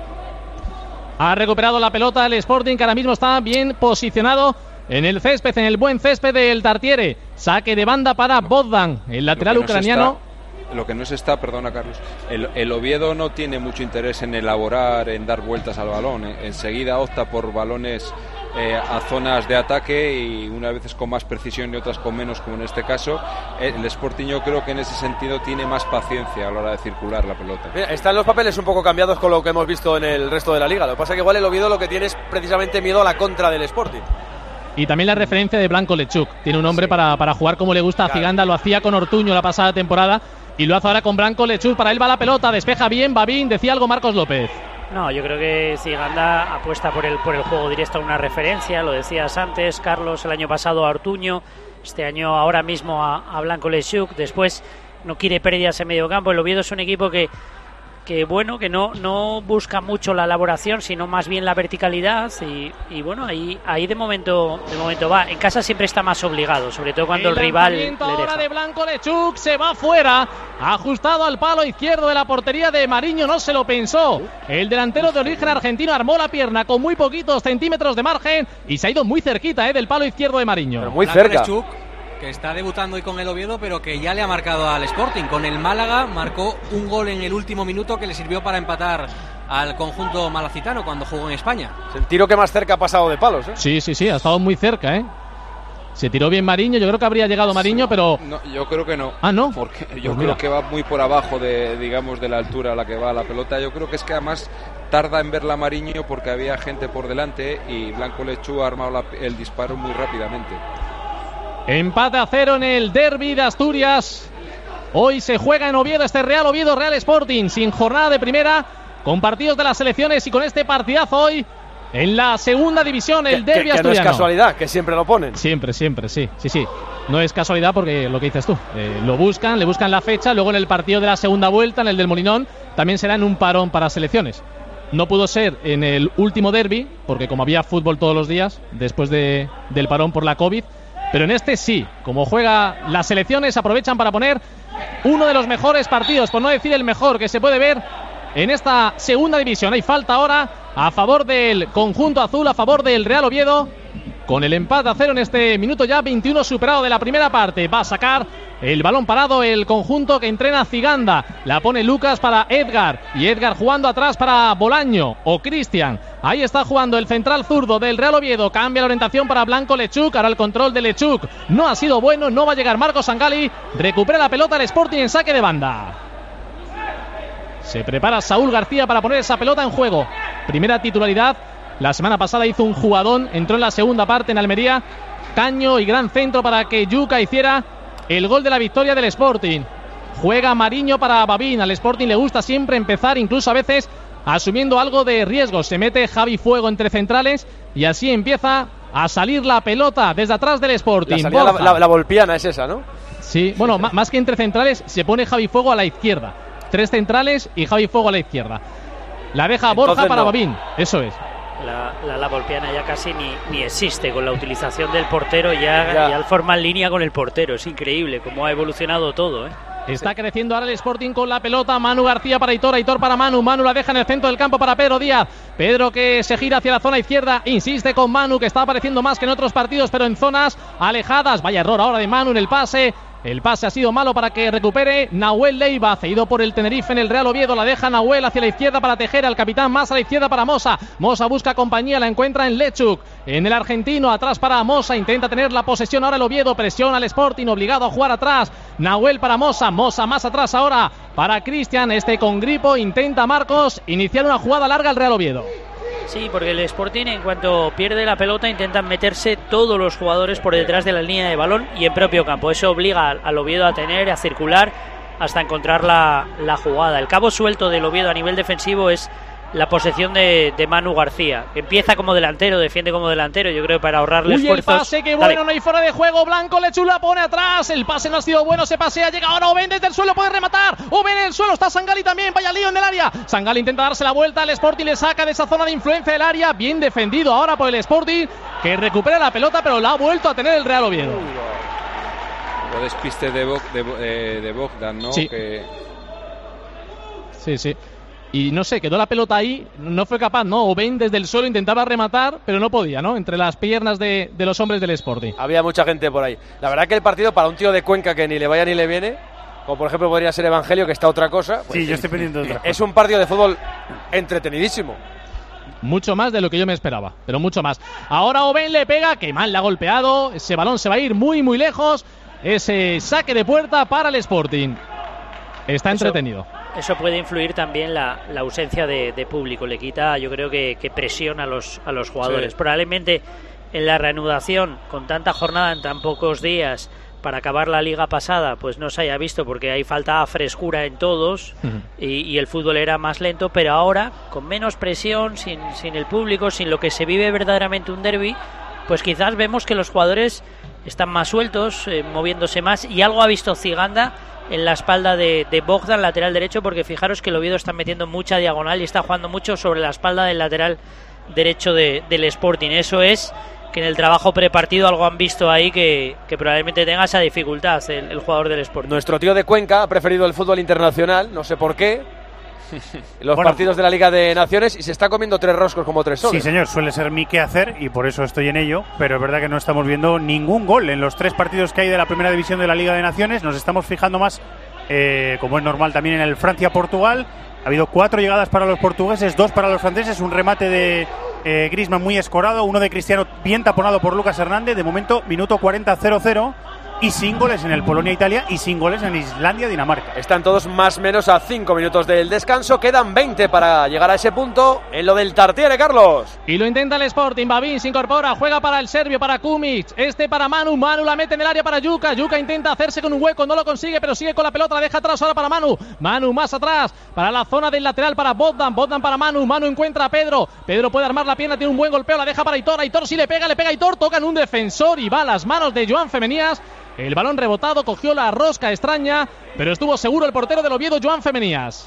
Ha recuperado la pelota el Sporting, que ahora mismo está bien posicionado en el césped, en el buen césped del Tartiere. Saque de banda para Bogdan, el lateral ucraniano. Lo que no se está, perdona Carlos, el, el Oviedo no tiene mucho interés en elaborar, en dar vueltas al balón, eh. enseguida opta por balones eh, a zonas de ataque y unas veces con más precisión y otras con menos, como en este caso. El Sporting yo creo que en ese sentido tiene más paciencia a la hora de circular la pelota. Mira, están los papeles un poco cambiados con lo que hemos visto en el resto de la liga, lo que pasa es que igual el Oviedo lo que tiene es precisamente miedo a la contra del Sporting. Y también la referencia de Blanco Lechuk, tiene un hombre sí. para, para jugar como le gusta a claro. Ciganda, lo hacía con Ortuño la pasada temporada y lo hace ahora con Blanco Lechuk, para él va la pelota, despeja bien, Babín, decía algo Marcos López. No, yo creo que Ciganda apuesta por el, por el juego directo a una referencia, lo decías antes, Carlos, el año pasado a Ortuño, este año ahora mismo a, a Blanco Lechuk, después no quiere pérdidas en medio campo. El Oviedo es un equipo que que bueno, que no no busca mucho la elaboración, sino más bien la verticalidad y, y bueno, ahí ahí de momento de momento va. En casa siempre está más obligado, sobre todo cuando el, el rival le deja. Ahora de Blanco Lechuk se va fuera, ajustado al palo izquierdo de la portería de Mariño, no se lo pensó. El delantero de origen argentino armó la pierna con muy poquitos centímetros de margen y se ha ido muy cerquita eh, del palo izquierdo de Mariño. Pero muy Blanco cerca. Lechuk, que está debutando hoy con el Oviedo, pero que ya le ha marcado al Sporting. Con el Málaga marcó un gol en el último minuto que le sirvió para empatar al conjunto malacitano cuando jugó en España. Es el tiro que más cerca ha pasado de palos, ¿eh? Sí, sí, sí, ha estado muy cerca, ¿eh? Se tiró bien Mariño, yo creo que habría llegado Mariño, pero... No, yo creo que no. Ah, ¿no? Porque yo pues creo mira. que va muy por abajo de, digamos, de la altura a la que va la pelota. Yo creo que es que además tarda en verla Mariño porque había gente por delante y Blanco Lechuk ha armado la, el disparo muy rápidamente. Empate a cero en el derbi de Asturias. Hoy se juega en Oviedo este Real Oviedo Real Sporting, sin jornada de primera, con partidos de las selecciones y con este partidazo hoy en la segunda división, el derbi asturiano. Que no es casualidad, que siempre lo ponen. Siempre, siempre, sí, sí, sí. No es casualidad porque lo que dices tú, eh, lo buscan, le buscan la fecha, luego en el partido de la segunda vuelta, en el del Molinón, también será en un parón para selecciones. No pudo ser en el último derbi, porque como había fútbol todos los días, después de, del parón por la COVID, pero en este sí, como juega las selecciones, aprovechan para poner uno de los mejores partidos, por no decir el mejor, que se puede ver en esta segunda división. Hay falta ahora a favor del conjunto azul, a favor del Real Oviedo, con el empate a cero en este minuto ya veintiuno superado de la primera parte. Va a sacar el balón parado el conjunto que entrena Ciganda. La pone Lucas para Edgar, y Edgar jugando atrás para Bolaño o Cristian. Ahí está jugando el central zurdo del Real Oviedo. Cambia la orientación para Blanco Lechuk. Ahora el control de Lechuk no ha sido bueno, no va a llegar Marcos Sangali. Recupera la pelota el Sporting en saque de banda. Se prepara Saúl García para poner esa pelota en juego. Primera titularidad. La semana pasada hizo un jugadón, entró en la segunda parte en Almería. Caño y gran centro para que Yuca hiciera el gol de la victoria del Sporting. Juega Mariño para Babín. Al Sporting le gusta siempre empezar, incluso a veces asumiendo algo de riesgo. Se mete Javi Fuego entre centrales y así empieza a salir la pelota desde atrás del Sporting. La, salida, la, la, la volpiana es esa, ¿no? Sí, bueno, sí, sí. Más que entre centrales, se pone Javi Fuego a la izquierda. Tres centrales y Javi Fuego a la izquierda. La deja Entonces Borja para no. Babín. Eso es. La, la, la volpiana ya casi ni, ni existe con la utilización del portero, ya, ya. ya forma línea con el portero. Es increíble cómo ha evolucionado todo, ¿eh? Está sí. creciendo ahora el Sporting con la pelota. Manu García para Aitor, Aitor para Manu. Manu la deja en el centro del campo para Pedro Díaz. Pedro que se gira hacia la zona izquierda. Insiste con Manu, que está apareciendo más que en otros partidos, pero en zonas alejadas. Vaya error ahora de Manu en el pase. El pase ha sido malo para que recupere Nahuel Leiva, cedido por el Tenerife en el Real Oviedo. La deja Nahuel hacia la izquierda para Tejera, el capitán más a la izquierda para Mosa. Mosa busca compañía, la encuentra en Lechuk. En el argentino, atrás para Mosa, intenta tener la posesión ahora el Oviedo. Presiona al Sporting, obligado a jugar atrás. Nahuel para Mosa, Mosa más atrás ahora para Cristian. Este con Gripo, intenta Marcos iniciar una jugada larga al Real Oviedo. Sí, porque el Sporting, en cuanto pierde la pelota, intentan meterse todos los jugadores por detrás de la línea de balón y en propio campo. Eso obliga al Oviedo a tener, a circular hasta encontrar la, la jugada. El cabo suelto del Oviedo a nivel defensivo es la posesión de, de Manu García, que empieza como delantero, defiende como delantero, yo creo, para ahorrarle Uy, esfuerzos. El pase, que bueno, no hay fuera de juego. Blanco Lechuk la pone atrás. El pase no ha sido bueno, se pasea, llega ahora Oben desde el suelo, puede rematar. Oben en el suelo, está Sangali también, vaya lío en el área. Sangali intenta darse la vuelta, el Sporting le saca de esa zona de influencia del área. Bien defendido ahora por el Sporting, que recupera la pelota, pero la ha vuelto a tener el Real Oviedo. Lo despiste de, Bo- de, de, de Bogdan, ¿no? Sí. Que... sí, sí. Y no sé, quedó la pelota ahí, no fue capaz, ¿no? Oben desde el suelo intentaba rematar, pero no podía, ¿no? Entre las piernas de, de los hombres del Sporting. Había mucha gente por ahí. La verdad que el partido para un tío de Cuenca que ni le vaya ni le viene, como por ejemplo podría ser Evangelio, que está otra cosa. Pues sí, yo estoy pendiente de otra cosa. Es un partido de fútbol entretenidísimo. Mucho más de lo que yo me esperaba, pero mucho más. Ahora Oben le pega, que mal le ha golpeado. Ese balón se va a ir muy, muy lejos. Ese saque de puerta para el Sporting. Está Eso, entretenido. Eso puede influir también la, la ausencia de, de público. Le quita, yo creo que, que presión a los, a los jugadores. Sí. Probablemente en la reanudación, con tanta jornada en tan pocos días, para acabar la liga pasada, pues no se haya visto porque hay falta frescura en todos. Uh-huh. y, y el fútbol era más lento, pero ahora, con menos presión, sin, sin el público, sin lo que se vive verdaderamente un derbi, pues quizás vemos que los jugadores están más sueltos, eh, moviéndose más, y algo ha visto Ziganda en la espalda de, de Bogdan, lateral derecho, porque fijaros que el Oviedo está metiendo mucha diagonal y está jugando mucho sobre la espalda del lateral derecho de, del Sporting. Eso es que en el trabajo prepartido algo han visto ahí que, que probablemente tenga esa dificultad el, el jugador del Sporting. Nuestro tío de Cuenca ha preferido el fútbol internacional, no sé por qué, los bueno, partidos de la Liga de Naciones, y se está comiendo tres roscos como tres soles. Sí, señor, suele ser mi quehacer y por eso estoy en ello, pero es verdad que no estamos viendo ningún gol en los tres partidos que hay de la primera división de la Liga de Naciones. Nos estamos fijando más, eh, como es normal, también en el Francia-Portugal. Ha habido cuatro llegadas para los portugueses, dos para los franceses, un remate de eh, Griezmann muy escorado, uno de Cristiano bien taponado por Lucas Hernández. De momento, minuto cuarenta, cero cero. Y sin goles en el Polonia-Italia y sin goles en Islandia-Dinamarca. Están todos más o menos a cinco minutos del descanso. Quedan veinte para llegar a ese punto en lo del Tartiere, Carlos. Y lo intenta el Sporting. Babín se incorpora, juega para el serbio, para Kumic. Este para Manu. Manu la mete en el área para Yuka. Yuka intenta hacerse con un hueco, no lo consigue, pero sigue con la pelota. La deja atrás ahora para Manu. Manu más atrás para la zona del lateral para Bogdan. Bogdan para Manu. Manu encuentra a Pedro. Pedro puede armar la pierna, tiene un buen golpeo. La deja para Aitor. Aitor si le pega, le pega a Aitor. Tocan un defensor y va a las manos de Joan Femenías. El balón rebotado, cogió la rosca extraña, pero estuvo seguro el portero del Oviedo, Joan Femenías.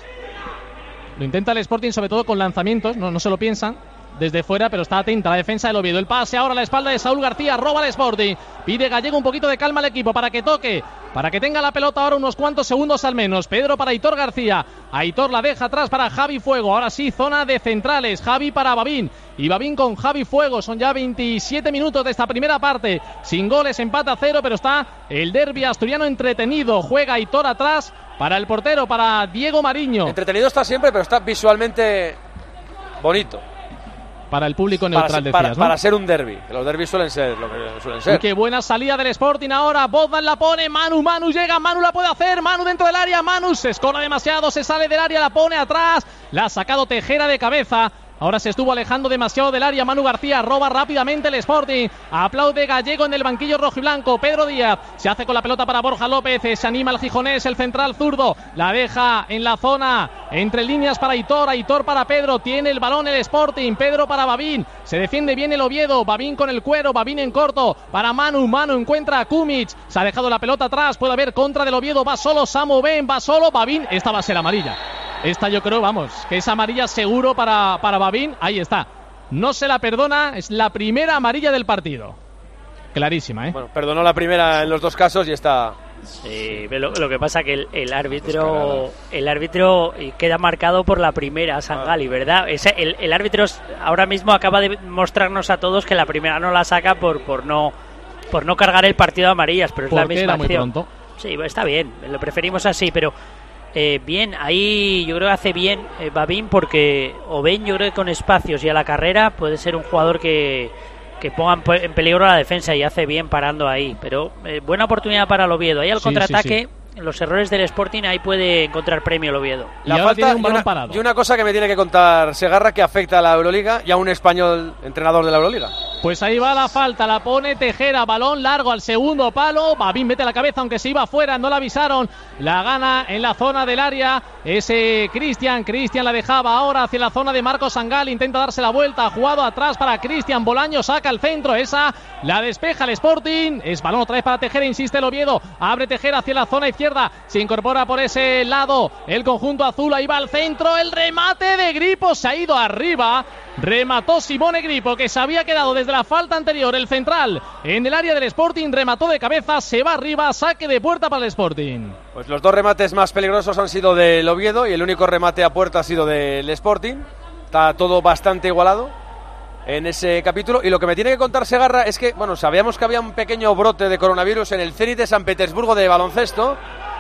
Lo intenta el Sporting, sobre todo con lanzamientos, no, no se lo piensan desde fuera, pero está atenta la defensa del Oviedo. El pase ahora a la espalda de Saúl García, roba al Sporting. Pide Gallego un poquito de calma al equipo para que toque, para que tenga la pelota ahora unos cuantos segundos al menos. Pedro para Aitor García. Aitor la deja atrás para Javi Fuego. Ahora sí, zona de centrales. Javi para Babín. Y Babín con Javi Fuego. Son ya veintisiete minutos de esta primera parte. Sin goles, empate a cero, pero está el derbi asturiano entretenido. Juega Aitor atrás para el portero, para Diego Mariño. Entretenido está siempre, pero está visualmente bonito. Para el público neutral, para, decías, para, ¿no? Para ser un derbi. Los derbis suelen ser lo que suelen ser. Y qué buena salida del Sporting ahora. Bogdan la pone. Manu, Manu llega. Manu la puede hacer. Manu dentro del área. Manu se escora demasiado. Se sale del área. La pone atrás. La ha sacado Tejera de cabeza. Ahora se estuvo alejando demasiado del área. Manu García roba rápidamente el Sporting. Aplaude Gallego en el banquillo rojo y blanco. Pedro Díaz se hace con la pelota para Borja López. Se anima el gijonés, el central zurdo. La deja en la zona entre líneas para Aitor. Aitor para Pedro. Tiene el balón el Sporting. Pedro para Babín. Se defiende bien el Oviedo. Babín con el cuero. Babín en corto para Manu. Manu encuentra a Kumic. Se ha dejado la pelota atrás. Puede haber contra del Oviedo. Va solo Samu Ben. Va solo Babín. Esta va a ser amarilla. Esta yo creo, vamos, que es amarilla seguro para, para Babín. Ahí está. No se la perdona. Es la primera amarilla del partido. Clarísima, ¿eh? Bueno, perdonó la primera en los dos casos y está... Sí, lo, lo que pasa que el, el árbitro el árbitro queda marcado por la primera, Sangali, ¿verdad? Ese, el, el árbitro ahora mismo acaba de mostrarnos a todos que la primera no la saca por, por, no, por no cargar el partido de amarillas, pero es la misma era muy acción. Pronto. Sí, está bien, lo preferimos así, pero... Eh, bien, ahí yo creo que hace bien eh, Babín, porque Oben yo creo que con espacios y a la carrera puede ser un jugador que, que ponga en peligro a la defensa, y hace bien parando ahí, pero eh, buena oportunidad para el Oviedo. Ahí al sí, contraataque, sí, sí. los errores del Sporting, ahí puede encontrar premio el Oviedo. La y falta tiene un y, balón una, parado. y una cosa que me tiene que contar Segarra, que afecta a la Euroliga y a un español entrenador de la Euroliga. Pues ahí va la falta, la pone Tejera, balón largo al segundo palo. Babín mete la cabeza, aunque se iba afuera, no la avisaron. La gana en la zona del área ese Cristian. Cristian la dejaba ahora hacia la zona de Marcos Sangal. Intenta darse la vuelta, jugado atrás para Cristian. Bolaño saca el centro, esa la despeja el Sporting. Es balón otra vez para Tejera, insiste el Oviedo. Abre Tejera hacia la zona izquierda, se incorpora por ese lado el conjunto azul. Ahí va al centro, el remate de Gripo, se ha ido arriba. Remató Simone Gripo, que se había quedado desde la falta anterior. El central en el área del Sporting remató de cabeza, se va arriba, saque de puerta para el Sporting. Pues los dos remates más peligrosos han sido del Oviedo y el único remate a puerta ha sido del Sporting. Está todo bastante igualado en ese capítulo. Y lo que me tiene que contar Segarra es que, bueno, sabíamos que había un pequeño brote de coronavirus en el Zenit de San Petersburgo de baloncesto,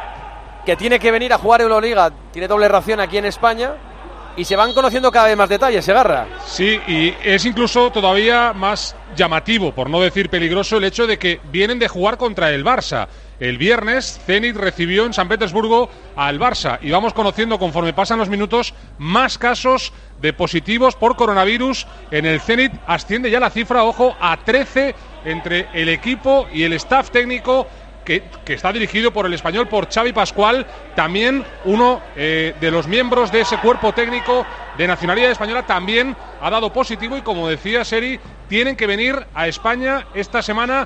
que tiene que venir a jugar Euroliga, tiene doble ración aquí en España. Y se van conociendo cada vez más detalles, Segarra. Sí, y es incluso todavía más llamativo, por no decir peligroso, el hecho de que vienen de jugar contra el Barça. El viernes, Zenit recibió en San Petersburgo al Barça y vamos conociendo, conforme pasan los minutos, más casos de positivos por coronavirus en el Zenit. Asciende ya la cifra, ojo, a trece entre el equipo y el staff técnico, Que, que está dirigido por el español, por Xavi Pascual, también uno eh, de los miembros de ese cuerpo técnico de nacionalidad española también ha dado positivo y, como decía Seri, tienen que venir a España esta semana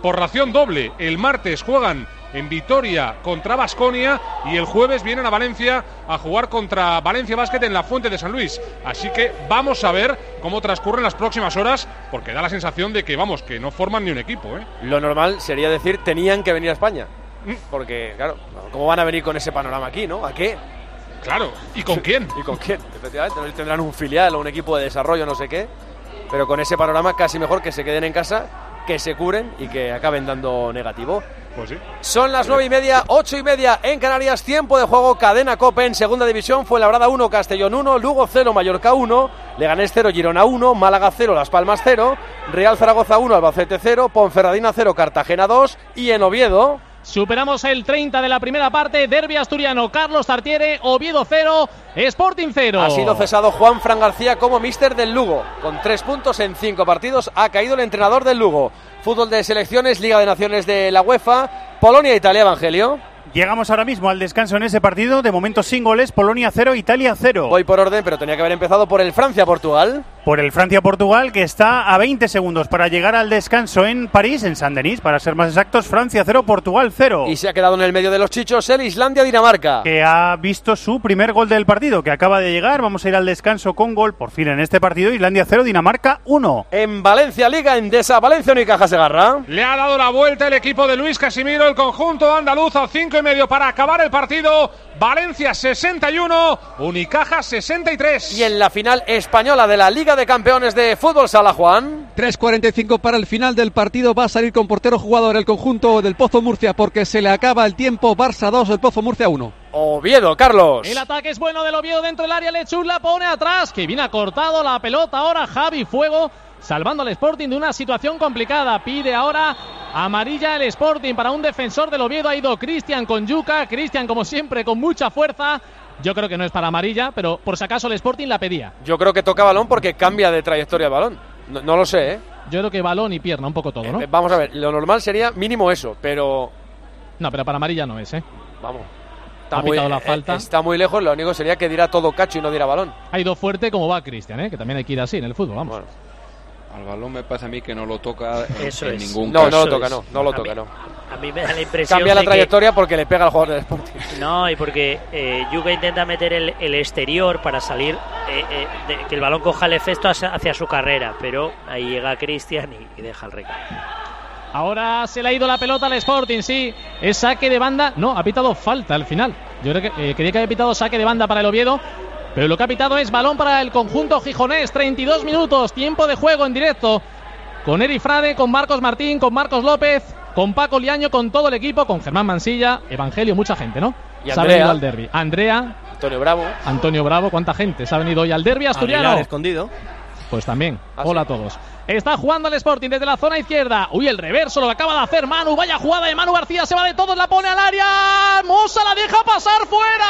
por ración doble. El martes juegan en Vitoria contra Baskonia y el jueves vienen a Valencia a jugar contra Valencia Basket en la Fuente de San Luis. Así que vamos a ver cómo transcurren las próximas horas, porque da la sensación de que, vamos, que no forman ni un equipo, ¿eh? Lo normal sería decir, tenían que venir a España. Porque, claro, ¿cómo van a venir con ese panorama aquí, no? ¿A qué? Claro, ¿y con quién? ¿Y con quién? Efectivamente, tendrán un filial o un equipo de desarrollo, no sé qué. Pero con ese panorama casi mejor que se queden en casa, que se curen y que acaben dando negativo. Pues sí. Son las nueve y media, ocho y media en Canarias, tiempo de juego, Cadena Cope en segunda división, Fuenlabrada uno, Castellón uno, Lugo cero, Mallorca uno, Leganés cero, Girona uno, Málaga cero, Las Palmas cero, Real Zaragoza uno, Albacete cero, Ponferradina cero, Cartagena dos y en Oviedo... Superamos el treinta de la primera parte, derbi asturiano, Carlos Tartiere, Oviedo cero, Sporting cero. Ha sido cesado Juan Fran García como míster del Lugo. Con tres puntos en cinco partidos ha caído el entrenador del Lugo. Fútbol de selecciones, Liga de Naciones de la UEFA, Polonia-Italia, Evangelio. Llegamos ahora mismo al descanso en ese partido, de momento sin goles, Polonia cero, Italia cero. Voy por orden, pero tenía que haber empezado por el Francia-Portugal. Por el Francia-Portugal, que está a veinte segundos para llegar al descanso en París, en Saint-Denis, para ser más exactos, Francia cero, Portugal cero. Y se ha quedado en el medio de los chichos el Islandia-Dinamarca. Que ha visto su primer gol del partido, que acaba de llegar. Vamos a ir al descanso con gol, por fin en este partido, Islandia cero, Dinamarca uno. En Valencia, Liga Endesa, Valencia Unicaja Segarra. Le ha dado la vuelta el equipo de Luis Casimiro, el conjunto andaluz, a cinco y medio para acabar el partido. Valencia sesenta y uno, Unicaja sesenta y tres. Y en la final española de la Liga de Campeones de Fútbol Sala, Juan. tres cuarenta y cinco para el final del partido. Va a salir con portero jugador el conjunto del Pozo Murcia porque se le acaba el tiempo. Barça dos, el Pozo Murcia uno. Oviedo, Carlos. El ataque es bueno del Oviedo dentro del área. Lechus la pone atrás, que viene acortado la pelota ahora. Javi Fuego salvando al Sporting de una situación complicada. Pide ahora amarilla el Sporting para un defensor del Oviedo. Ha ido Cristian con Yuca. Cristian, como siempre, con mucha fuerza. Yo creo que no es para amarilla, pero por si acaso el Sporting la pedía. Yo creo que toca balón porque cambia de trayectoria el balón. No, no lo sé, ¿eh? Yo creo que balón y pierna, un poco todo, ¿no? Eh, vamos a ver, lo normal sería mínimo eso, pero... No, pero para amarilla no es, ¿eh? Vamos. Está ha muy, pitado la eh, falta. Está muy lejos, lo único sería que diera todo cacho y no diera balón. Ha ido fuerte como va Cristian, ¿eh? Que también hay que ir así en el fútbol, vamos. Bueno, al balón me parece a mí que no lo toca en, Eso en es. ningún no, caso. No, no lo toca, no, no lo a toca, mí, no. A mí me da la impresión Cambia la de trayectoria que, porque le pega al jugador del Sporting. no, y porque eh, Yuga intenta meter el, el exterior para salir, eh, eh, de, que el balón coja el efecto hacia, hacia su carrera, pero ahí llega Cristian y, y deja el recado. Ahora se le ha ido la pelota al Sporting, sí. Es saque de banda. No, ha pitado falta al final. Yo creo que eh, quería que había pitado saque de banda para el Oviedo, pero lo que ha pitado es balón para el conjunto gijonés. treinta y dos minutos, tiempo de juego en directo. Con Eri Frade, con Marcos Martín, con Marcos López, con Paco Liaño, con todo el equipo, con Germán Mansilla, Evangelio, mucha gente, ¿no? Y se ha Andrea. venido al derbi. Andrea, Antonio Bravo. Antonio Bravo, ¿cuánta gente se ha venido hoy al derbi asturiano? Aguilar escondido. Pues también. ¿Ah, Hola sí? a todos. Está jugando el Sporting desde la zona izquierda. Uy, el reverso, lo que acaba de hacer Manu. Vaya jugada de Manu García. Se va de todos, la pone al área. Mosa la deja pasar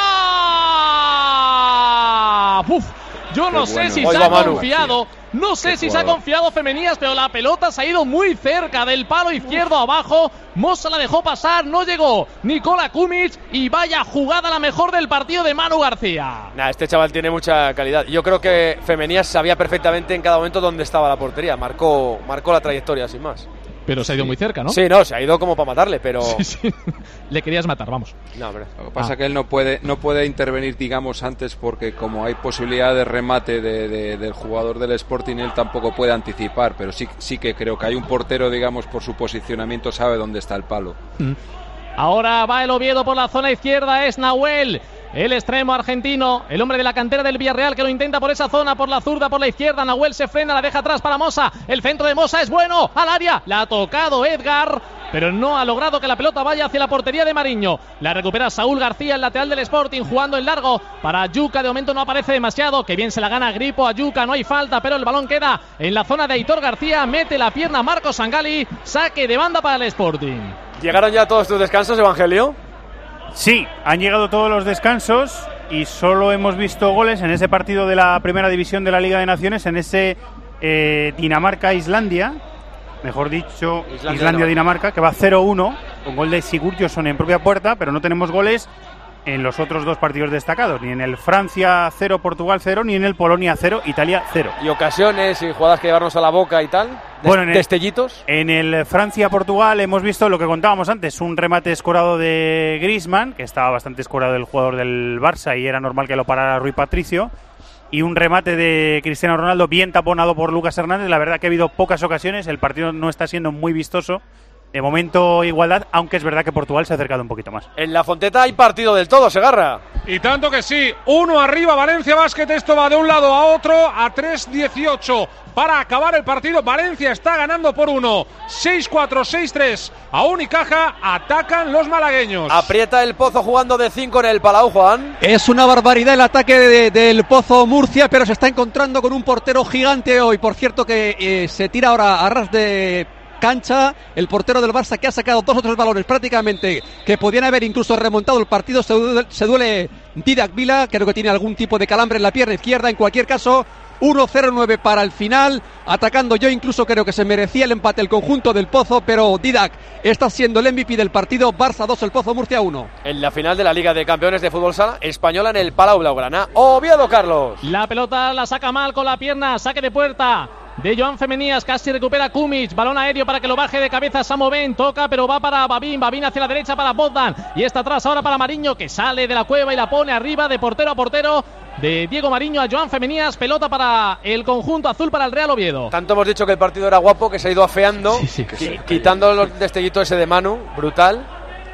fuera. Uf. Yo no Qué sé bueno. si Hoy se va ha Manu. confiado. No sé Qué si se ha jugador. confiado Femenías, pero la pelota se ha ido muy cerca del palo izquierdo abajo. Mosa la dejó pasar, no llegó Nikola Kumic. Y vaya jugada, la mejor del partido de Manu García. Nah, este chaval tiene mucha calidad. Yo creo que Femenías sabía perfectamente en cada momento dónde estaba la portería. Marcó, marcó la trayectoria sin más. Pero se ha ido muy cerca, ¿no? Sí, no, se ha ido como para matarle, pero... Sí, sí. Le querías matar, vamos. No, hombre. Lo que pasa Ah. es que él no puede no puede intervenir, digamos, antes, porque como hay posibilidad de remate de, de- del jugador del Sporting, él tampoco puede anticipar, pero sí, sí que creo que hay un portero, digamos, por su posicionamiento sabe dónde está el palo. Ahora va el Oviedo por la zona izquierda, es Nahuel, el extremo argentino, el hombre de la cantera del Villarreal que lo intenta por esa zona, por la zurda, por la izquierda. Nahuel se frena, la deja atrás para Mosa, el centro de Mosa es bueno, al área, la ha tocado Edgar, pero no ha logrado que la pelota vaya hacia la portería de Mariño. La recupera Saúl García, el lateral del Sporting, jugando en largo para Yuca. De momento no aparece demasiado, que bien se la gana Gripo a Yuca, no hay falta, pero el balón queda en la zona de Aitor García. Mete la pierna Marcos Sangali, saque de banda para el Sporting. ¿Llegaron ya todos tus descansos, Evangelio? Sí, han llegado todos los descansos y solo hemos visto goles en ese partido de la primera división de la Liga de Naciones, en ese eh, Dinamarca-Islandia, mejor dicho, Islandia-Dinamarca, Islandia-Dinamarca, que va cero uno, con gol de Sigurdsson en propia puerta, pero no tenemos goles en los otros dos partidos destacados, ni en el Francia cero, Portugal cero, ni en el Polonia cero, Italia cero. Y ocasiones y jugadas que llevarnos a la boca y tal. Bueno, en el, destellitos. En el Francia-Portugal hemos visto lo que contábamos antes, un remate escorado de Griezmann, que estaba bastante escorado el jugador del Barça y era normal que lo parara Rui Patricio, y un remate de Cristiano Ronaldo bien taponado por Lucas Hernández. La verdad que ha habido pocas ocasiones, el partido no está siendo muy vistoso. De momento igualdad, aunque es verdad que Portugal se ha acercado un poquito más. En la Fonteta hay partido del todo, Segarra. Y tanto que sí, uno arriba Valencia Basket, esto va de un lado a otro a tres dieciocho para acabar el partido. Valencia está ganando por uno, seis cuatro, seis tres a Unicaja, atacan los malagueños. Aprieta el Pozo jugando de cinco en el Palau, Juan. Es una barbaridad el ataque de, del Pozo Murcia, pero se está encontrando con un portero gigante hoy. Por cierto que eh, se tira ahora a ras de cancha el portero del Barça, que ha sacado dos o tres balones prácticamente que podían haber incluso remontado el partido. Se duele, se duele Didac Vila, creo que tiene algún tipo de calambre en la pierna izquierda. En cualquier caso, uno cero nueve para el final, atacando. Yo incluso creo que se merecía el empate el conjunto del Pozo, pero Didac está siendo el M V P del partido. Barça dos, el Pozo Murcia uno. En la final de la Liga de Campeones de Fútbol Sala Española en el Palau Blaugrana. Oviedo, Carlos. La pelota la saca mal con la pierna, saque de puerta de Joan Femenías, casi recupera Kumic, balón aéreo para que lo baje de cabeza Samo Ben, toca pero va para Babín, Babín hacia la derecha para Bogdan, y está atrás ahora para Mariño, que sale de la cueva y la pone arriba de portero a portero, de Diego Mariño a Joan Femenías. Pelota para el conjunto azul, para el Real Oviedo. Tanto hemos dicho que el partido era guapo, que se ha ido afeando, sí, sí, sí. quitando los destellitos ese de Manu, brutal,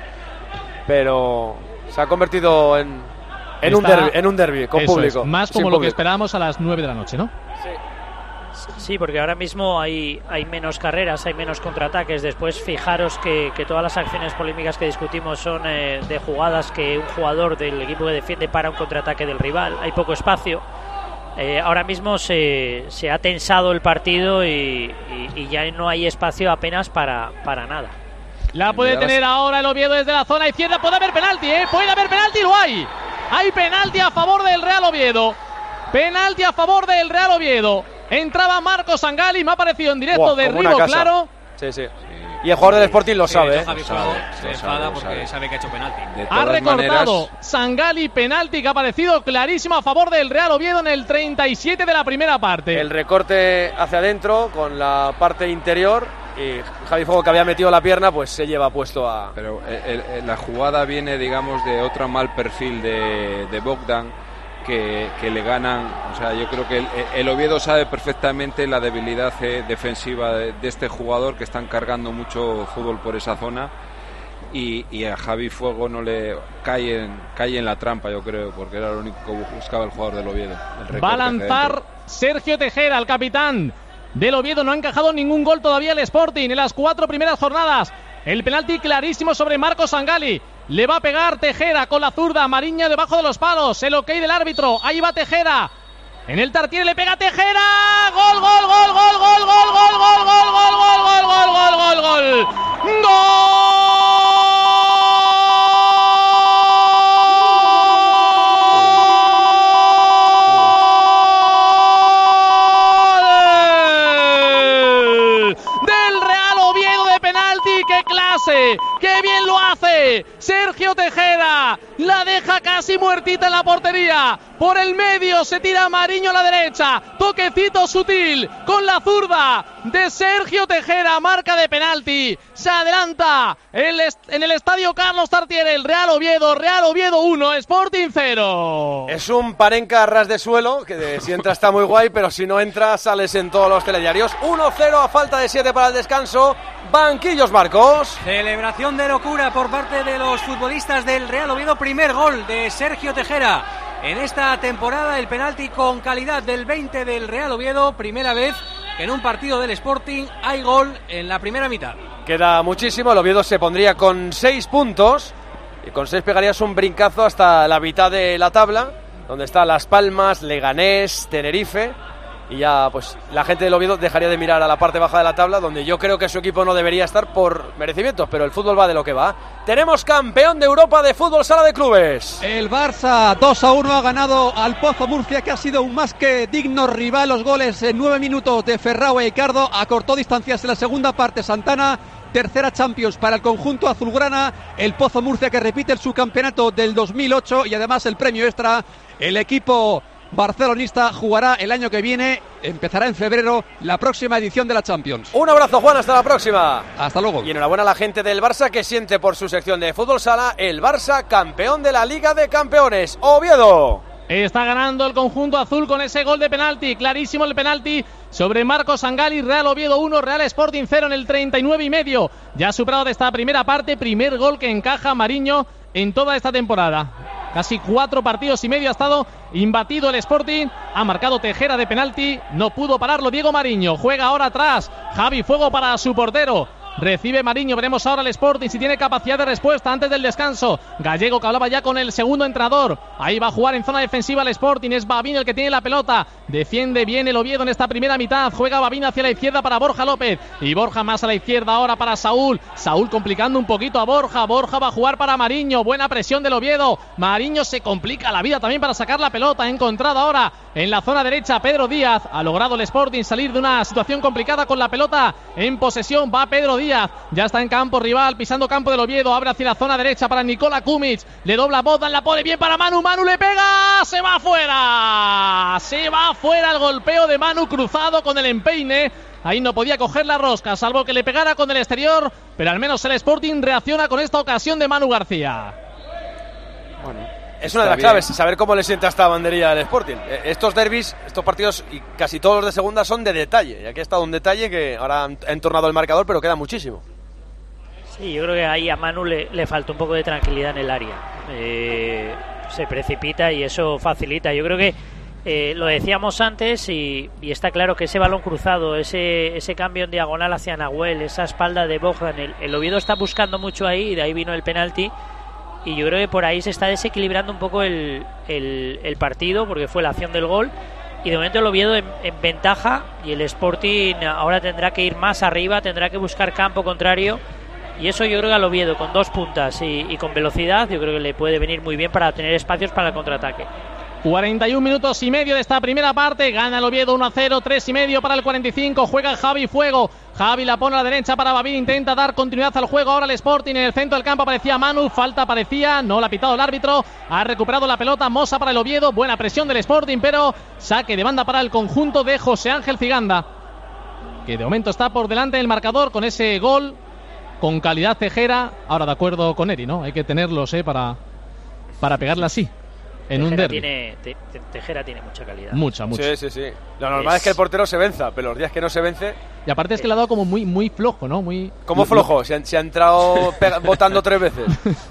pero se ha convertido en, en, un, derbi, en un derbi con público. Es, más como lo público que esperábamos a las nueve de la noche, ¿no? Sí. Sí, porque ahora mismo hay, hay menos carreras, hay menos contraataques. Después fijaros que, que todas las acciones polémicas que discutimos son eh, de jugadas que un jugador del equipo que defiende para un contraataque del rival. Hay poco espacio. Eh, ahora mismo se, se ha tensado el partido y, y, y ya no hay espacio apenas para, para nada. La puede tener ahora el Oviedo desde la zona izquierda. Puede haber penalti, ¿eh? Puede haber penalti, lo hay. Hay penalti a favor del Real Oviedo. Penalti a favor del Real Oviedo. Entraba Marcos Sangali, me ha parecido en directo, wow, de Ribo, claro. Sí, sí. Y el jugador del Sporting lo sabe, sí, ¿eh? Javi Fuego se enfada porque sabe que ha hecho penalti. Ha recortado maneras... Sangali, penalti que ha aparecido clarísimo a favor del Real Oviedo en el treinta y siete de la primera parte. El recorte hacia adentro con la parte interior y Javi Fuego, que había metido la pierna, pues se lleva puesto a... Pero el, el, la jugada viene, digamos, de otro mal perfil de, de Bogdan. Que, que le ganan, o sea, yo creo que el, el Oviedo sabe perfectamente la debilidad eh, defensiva de, de este jugador, que están cargando mucho fútbol por esa zona, y, y a Javi Fuego no le cae en, cae en la trampa, yo creo, porque era lo único que buscaba el jugador del Oviedo. Va a lanzar Sergio Tejera, el capitán del Oviedo. No ha encajado ningún gol todavía el Sporting en las cuatro primeras jornadas. El penalti clarísimo sobre Marcos Sangali. Le va a pegar Tejera con la zurda, Mariño debajo de los palos, el ok del árbitro, ahí va Tejera, en el Tartiere le pega Tejera, gol, gol, gol, gol, gol, gol, gol, gol, gol, gol, gol, gol, gol, gol, gol, gol, del Real Oviedo de penalti. ¡Qué clase! ¡Qué bien lo hace! Sergio Tejera la deja casi muertita en la portería. Por el medio se tira Mariño a la derecha. Toquecito sutil con la zurda de Sergio Tejera. Marca de penalti. Se adelanta el est- en el estadio Carlos Tartiere. El Real Oviedo. Real Oviedo uno, Sporting cero. Es un Panenka a ras de suelo, que de, si entra está muy guay, pero si no entra sales en todos los telediarios. uno cero a falta de siete para el descanso. Banquillos, Marcos. Celebración de locura por parte de los futbolistas del Real Oviedo. Primer gol de Sergio Tejera en esta temporada. El penalti con calidad del veinte del Real Oviedo. Primera vez que en un partido del Sporting hay gol en la primera mitad. Queda muchísimo. El Oviedo se pondría con seis puntos. Y con seis pegarías un brincazo hasta la mitad de la tabla, donde está Las Palmas, Leganés, Tenerife. Y ya pues la gente del Oviedo dejaría de mirar a la parte baja de la tabla, donde yo creo que su equipo no debería estar por merecimientos, pero el fútbol va de lo que va. Tenemos campeón de Europa de fútbol sala de clubes. El Barça dos a uno ha ganado al Pozo Murcia, que ha sido un más que digno rival. Los goles en nueve minutos de Ferrao e Icardo. Acortó distancias en la segunda parte Santana. Tercera Champions para el conjunto azulgrana. El Pozo Murcia, que repite el subcampeonato del dos mil ocho, y además el premio extra, el equipo barcelonista jugará el año que viene, empezará en febrero la próxima edición de la Champions. Un abrazo, Juan, hasta la próxima. Hasta luego. Y enhorabuena a la gente del Barça que siente por su sección de fútbol sala el Barça campeón de la Liga de Campeones. Oviedo. Está ganando el conjunto azul con ese gol de penalti, clarísimo el penalti sobre Marcos Sangali. Real Oviedo uno, Real Sporting cero en el treinta y nueve y medio. Ya ha superado de esta primera parte, primer gol que encaja Mariño en toda esta temporada. Casi cuatro partidos y medio ha estado imbatido el Sporting. Ha marcado Tejera de penalti, no pudo pararlo Diego Mariño. Juega ahora atrás, Javi Fuego para su portero. Recibe Mariño, veremos ahora el Sporting si tiene capacidad de respuesta antes del descanso. Gallego que hablaba ya con el segundo entrenador. Ahí va a jugar en zona defensiva el Sporting. Es Babín el que tiene la pelota. Defiende bien el Oviedo en esta primera mitad. Juega Babín hacia la izquierda para Borja López. Y Borja más a la izquierda ahora para Saúl. Saúl complicando un poquito a Borja. Borja va a jugar para Mariño. Buena presión del Oviedo. Mariño se complica la vida también para sacar la pelota. Ha encontrado ahora en la zona derecha Pedro Díaz. Ha logrado el Sporting salir de una situación complicada con la pelota en posesión. Va Pedro Díaz. Ya está en campo rival, pisando campo del Oviedo. Abre hacia la zona derecha para Nikola Kumic. Le dobla Bodan, la pone bien para Manu. Manu le pega. Se va fuera. Se va fuera el golpeo de Manu cruzado con el empeine. Ahí no podía coger la rosca, salvo que le pegara con el exterior. Pero al menos el Sporting reacciona con esta ocasión de Manu García. Bueno, es una de las claves, saber cómo le sienta esta banderilla al Sporting. Estos derbis, estos partidos y casi todos los de segunda son de detalle. Y aquí ha estado un detalle que ahora ha entornado el marcador, pero queda muchísimo. Sí, yo creo que ahí a Manu le, le falta un poco de tranquilidad en el área. Eh, se precipita y eso facilita. Yo creo que eh, lo decíamos antes y, y está claro que ese balón cruzado, ese, ese cambio en diagonal hacia Nahuel, esa espalda de Bogdan, el, el Oviedo está buscando mucho ahí y de ahí vino el penalti. Y yo creo que por ahí se está desequilibrando un poco el, el, el partido, porque fue la acción del gol. Y de momento el Oviedo en, en ventaja, y el Sporting ahora tendrá que ir más arriba, tendrá que buscar campo contrario. Y eso yo creo que al Oviedo, con dos puntas y, y con velocidad, yo creo que le puede venir muy bien para tener espacios para el contraataque. cuarenta y un minutos y medio de esta primera parte. Gana el Oviedo uno a cero, tres y medio para el cuarenta y cinco. Juega Javi Fuego. Javi la pone a la derecha para Babín. Intenta dar continuidad al juego. Ahora el Sporting en el centro del campo. Aparecía Manu. Falta parecía. No la ha pitado el árbitro. Ha recuperado la pelota. Mosa para el Oviedo. Buena presión del Sporting, pero saque de banda para el conjunto de José Ángel Ciganda, que de momento está por delante del marcador con ese gol. Con calidad Tejera. Ahora de acuerdo con Eri, ¿no? Hay que tenerlos, ¿eh? Para, para pegarla así. En Tejera un derbi. Tiene, te, te, Tejera tiene mucha calidad. Mucha, mucha. Sí, sí, sí. Lo normal es... es que el portero se venza, pero los días que no se vence... Y aparte es que le ha dado como muy muy flojo, ¿no? Muy... ¿Cómo flojo? Se ha, se ha entrado pega, botando tres veces.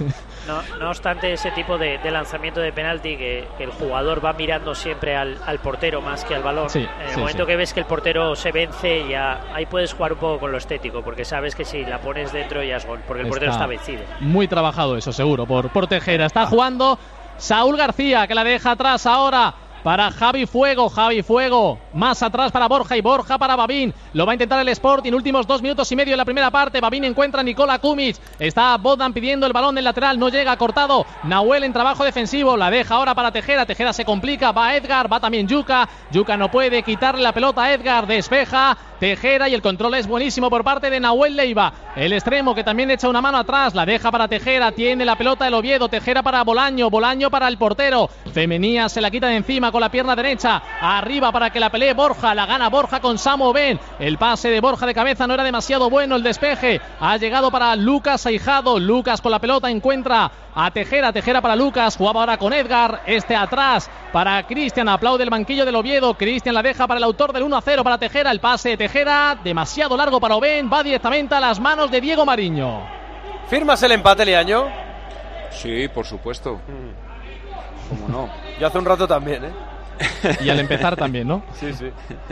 No, no obstante, ese tipo de, de lanzamiento de penalti que, que el jugador va mirando siempre al, al portero más que al balón. Sí, en el sí, momento sí. que ves que el portero se vence, ya ahí puedes jugar un poco con lo estético, porque sabes que si la pones dentro ya es gol, porque el está portero está vencido. Muy trabajado eso, seguro, por, por Tejera. Está jugando Saúl García, que la deja atrás ahora para Javi Fuego. Javi Fuego más atrás para Borja y Borja para Babín. Lo va a intentar el Sporting. Últimos dos minutos y medio en la primera parte. Babín encuentra a Nikola Kumic. Está Bodan pidiendo el balón del lateral. No llega, cortado. Nahuel en trabajo defensivo. La deja ahora para Tejera. Tejera se complica. Va Edgar. Va también Yuka. Yuka no puede quitarle la pelota a Edgar. Despeja Tejera y el control es buenísimo por parte de Nahuel Leiva. El extremo que también echa una mano atrás. La deja para Tejera. Tiene la pelota el Oviedo. Tejera para Bolaño. Bolaño para el portero. Femenía se la quita de encima con la pierna derecha. Arriba para que la pelee Borja. La gana Borja con Samo Ben. El pase de Borja de cabeza no era demasiado bueno. El despeje ha llegado para Lucas Aijado. Lucas con la pelota encuentra a Tejera. Tejera para Lucas. Jugaba ahora con Edgar. Este atrás para Cristian. Aplaude el banquillo del Oviedo. Cristian la deja para el autor del uno a cero para Tejera. El pase de Tejera demasiado largo para Oben. Va directamente a las manos de Diego Mariño. ¿Firmas el empate, Leaño? Sí, por supuesto. Mm. ¿Cómo no? Yo hace un rato también, ¿eh? Y al empezar también, ¿no? Sí, sí.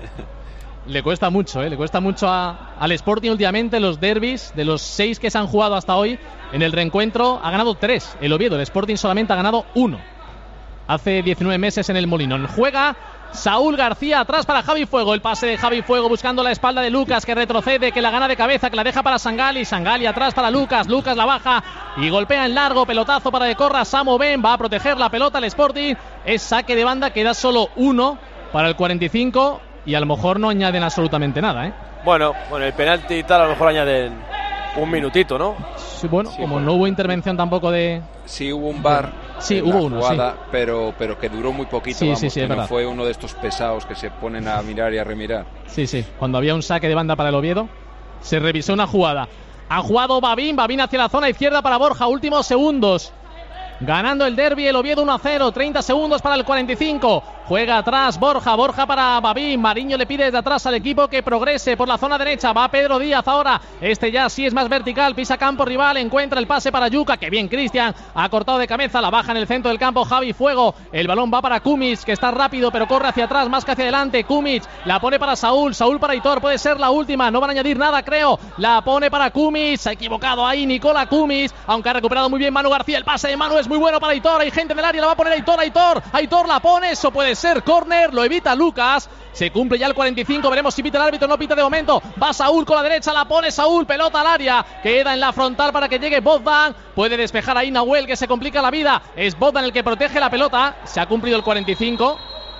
Le cuesta mucho, ¿eh? Le cuesta mucho a, al Sporting últimamente los derbis. De los seis que se han jugado hasta hoy, en el reencuentro ha ganado tres. El Oviedo, el Sporting solamente ha ganado uno. Hace diecinueve meses en el Molinón. Juega Saúl García atrás para Javi Fuego. El pase de Javi Fuego buscando la espalda de Lucas, que retrocede, que la gana de cabeza, que la deja para Sangali. Sangali atrás para Lucas. Lucas la baja y golpea en largo. Pelotazo para que corra Samo Ben. Va a proteger la pelota el Sporting. Es saque de banda, queda solo uno para el cuarenta y cinco. Y a lo mejor no añaden absolutamente nada, ¿eh? Bueno, bueno, el penalti y tal, a lo mejor añaden un minutito, ¿no? Sí, bueno, sí, como bueno. no hubo intervención tampoco de... Sí, hubo un V A R Sí, en hubo la uno, jugada, sí. pero, pero que duró muy poquito, Sí, vamos, sí, sí, que es no verdad. fue uno de estos pesados que se ponen a mirar y a remirar. Sí, sí, cuando había un saque de banda para el Oviedo, se revisó una jugada. Ha jugado Babín, Babín hacia la zona izquierda para Borja, últimos segundos. Ganando el derbi el Oviedo uno a cero, treinta segundos para el cuarenta y cinco. Juega atrás Borja, Borja para Babín. Mariño le pide desde atrás al equipo que progrese por la zona derecha. Va Pedro Díaz ahora. Este ya sí es más vertical. Pisa campo rival. Encuentra el pase para Yuca. Que bien Cristian. Ha cortado de cabeza. La baja en el centro del campo. Javi Fuego. El balón va para Kumic, que está rápido pero corre hacia atrás más que hacia adelante. Kumic la pone para Saúl. Saúl para Aitor. Puede ser la última. No van a añadir nada, creo. La pone para Kumic. Se ha equivocado ahí Nicola Kumic. Aunque ha recuperado muy bien Manu García. El pase de Manu es muy bueno para Aitor. Hay gente en el área. La va a poner Aitor. Aitor. Aitor la pone. Eso puede ser córner. Lo evita Lucas. Se cumple ya el cuarenta y cinco. Veremos si pita el árbitro. No pita de momento. Va Saúl con la derecha. La pone Saúl. Pelota al área. Queda en la frontal para que llegue Bogdan. Puede despejar ahí Nahuel, que se complica la vida. Es Bogdan el que protege la pelota. Se ha cumplido el cuarenta y cinco.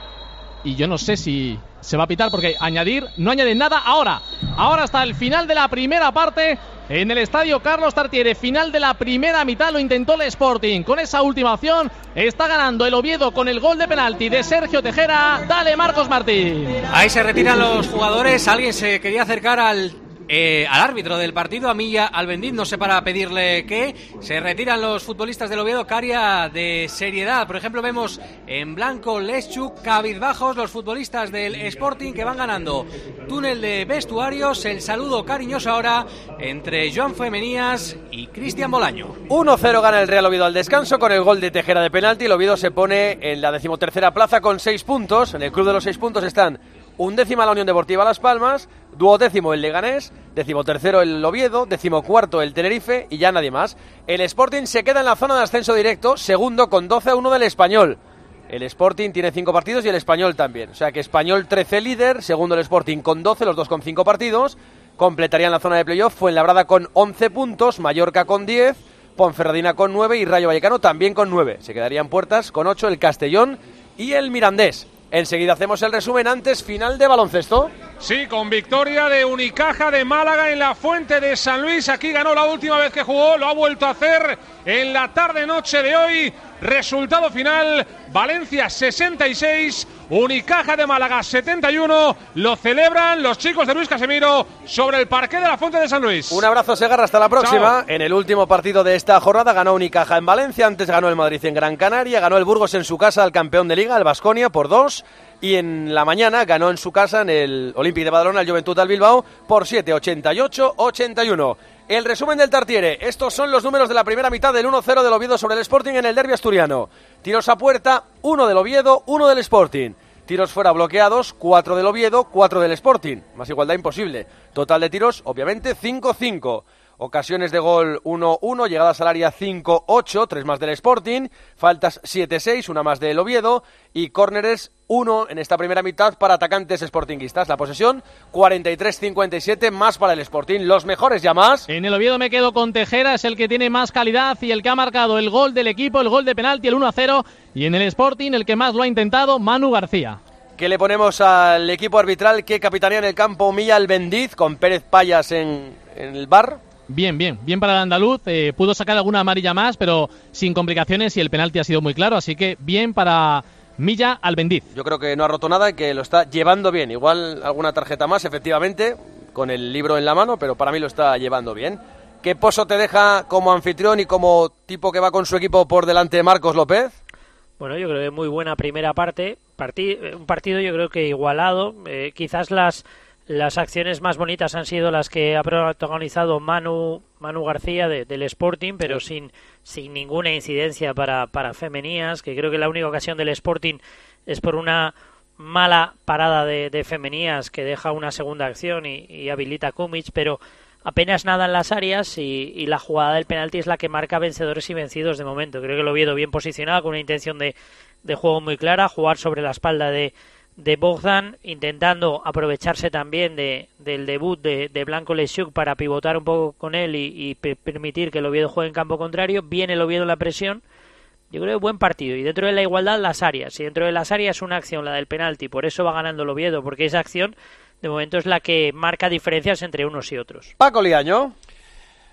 Y yo no sé si se va a pitar porque añadir, no añade nada ahora. Ahora hasta el final de la primera parte. En el estadio Carlos Tartiere, final de la primera mitad, lo intentó el Sporting. Con esa última opción está ganando el Oviedo con el gol de penalti de Sergio Tejera. Dale, Marcos Martín. Ahí se retiran los jugadores. Alguien se quería acercar al Eh, al árbitro del partido, a Milla Albendid, no sé para pedirle qué. Se retiran los futbolistas del Oviedo, caria de seriedad. Por ejemplo, vemos en blanco Leszczuk, cabizbajos los futbolistas del Sporting, que van ganando túnel de vestuarios. El saludo cariñoso ahora entre Joan Femenías y Cristian Bolaño. uno cero gana el Real Oviedo al descanso con el gol de Tejera de penalti. El Oviedo se pone en la decimotercera plaza con seis puntos. En el club de los seis puntos están undécima la Unión Deportiva Las Palmas, duodécimo el Leganés, decimotercero el Oviedo, decimocuarto el Tenerife y ya nadie más. El Sporting se queda en la zona de ascenso directo, segundo con doce a uno del Español. El Sporting tiene cinco partidos y el Español también. O sea que Español trece líder, segundo el Sporting con doce, los dos con cinco partidos. Completarían la zona de playoff Fuenlabrada con once puntos, Mallorca con diez, Ponferradina con nueve y Rayo Vallecano también con nueve. Se quedarían puertas con ocho el Castellón y el Mirandés. Enseguida hacemos el resumen, antes final de baloncesto. Sí, con victoria de Unicaja de Málaga en la Fuente de San Luis. Aquí ganó la última vez que jugó, lo ha vuelto a hacer en la tarde-noche de hoy. Resultado final, Valencia sesenta y seis, Unicaja de Málaga setenta y uno. Lo celebran los chicos de Luis Casemiro sobre el parqué de la Fuente de San Luis. Un abrazo, Segarra, hasta la próxima. Chao. En el último partido de esta jornada ganó Unicaja en Valencia, antes ganó el Madrid en Gran Canaria, ganó el Burgos en su casa al campeón de Liga, el Baskonia, por dos. Y en la mañana ganó en su casa en el Olympique de Badalona el Juventud al Bilbao por siete, ochenta y ocho a ochenta y uno. El resumen del Tartiere. Estos son los números de la primera mitad del uno cero del Oviedo sobre el Sporting en el derbi asturiano. Tiros a puerta, uno del Oviedo, uno del Sporting. Tiros fuera bloqueados, cuatro del Oviedo, cuatro del Sporting. Más igualdad imposible. Total de tiros, obviamente, cinco cinco. Ocasiones de gol uno uno, llegadas al área cinco ocho, tres más del Sporting, faltas siete seis, una más del Oviedo y córneres uno en esta primera mitad para atacantes sportinguistas. La posesión cuarenta y tres cincuenta y siete, más para el Sporting, los mejores ya más. En el Oviedo me quedo con Tejera, es el que tiene más calidad y el que ha marcado el gol del equipo, el gol de penalti, el uno a cero, y en el Sporting el que más lo ha intentado, Manu García. ¿Qué le ponemos al equipo arbitral que capitanea en el campo Milla Albendid con Pérez Payas en, en el bar? Bien, bien, bien para el andaluz, eh, pudo sacar alguna amarilla más, pero sin complicaciones y el penalti ha sido muy claro, así que bien para Milla Albendid. Yo creo que no ha roto nada y que lo está llevando bien, igual alguna tarjeta más, efectivamente, con el libro en la mano, pero para mí lo está llevando bien. ¿Qué pozo te deja como anfitrión y como tipo que va con su equipo por delante de Marcos López? Bueno, yo creo que muy buena primera parte, Parti- un partido yo creo que igualado, eh, quizás las... Las acciones más bonitas han sido las que ha protagonizado Manu Manu García de, del Sporting, pero sí. sin sin ninguna incidencia para, para Femenías, que creo que la única ocasión del Sporting es por una mala parada de, de Femenías que deja una segunda acción y, y habilita a Kumic, pero apenas nada en las áreas y, y la jugada del penalti es la que marca vencedores y vencidos de momento. Creo que lo Oviedo bien posicionado, con una intención de, de juego muy clara, jugar sobre la espalda de de Bogdan, intentando aprovecharse también de, del debut de, de Blanco Leszczuk para pivotar un poco con él y, y pe- permitir que el Oviedo juegue en campo contrario. Viene el Oviedo en la presión, yo creo que buen partido, y dentro de la igualdad las áreas, y dentro de las áreas una acción, la del penalti, por eso va ganando el Oviedo, porque esa acción de momento es la que marca diferencias entre unos y otros. Paco Liaño.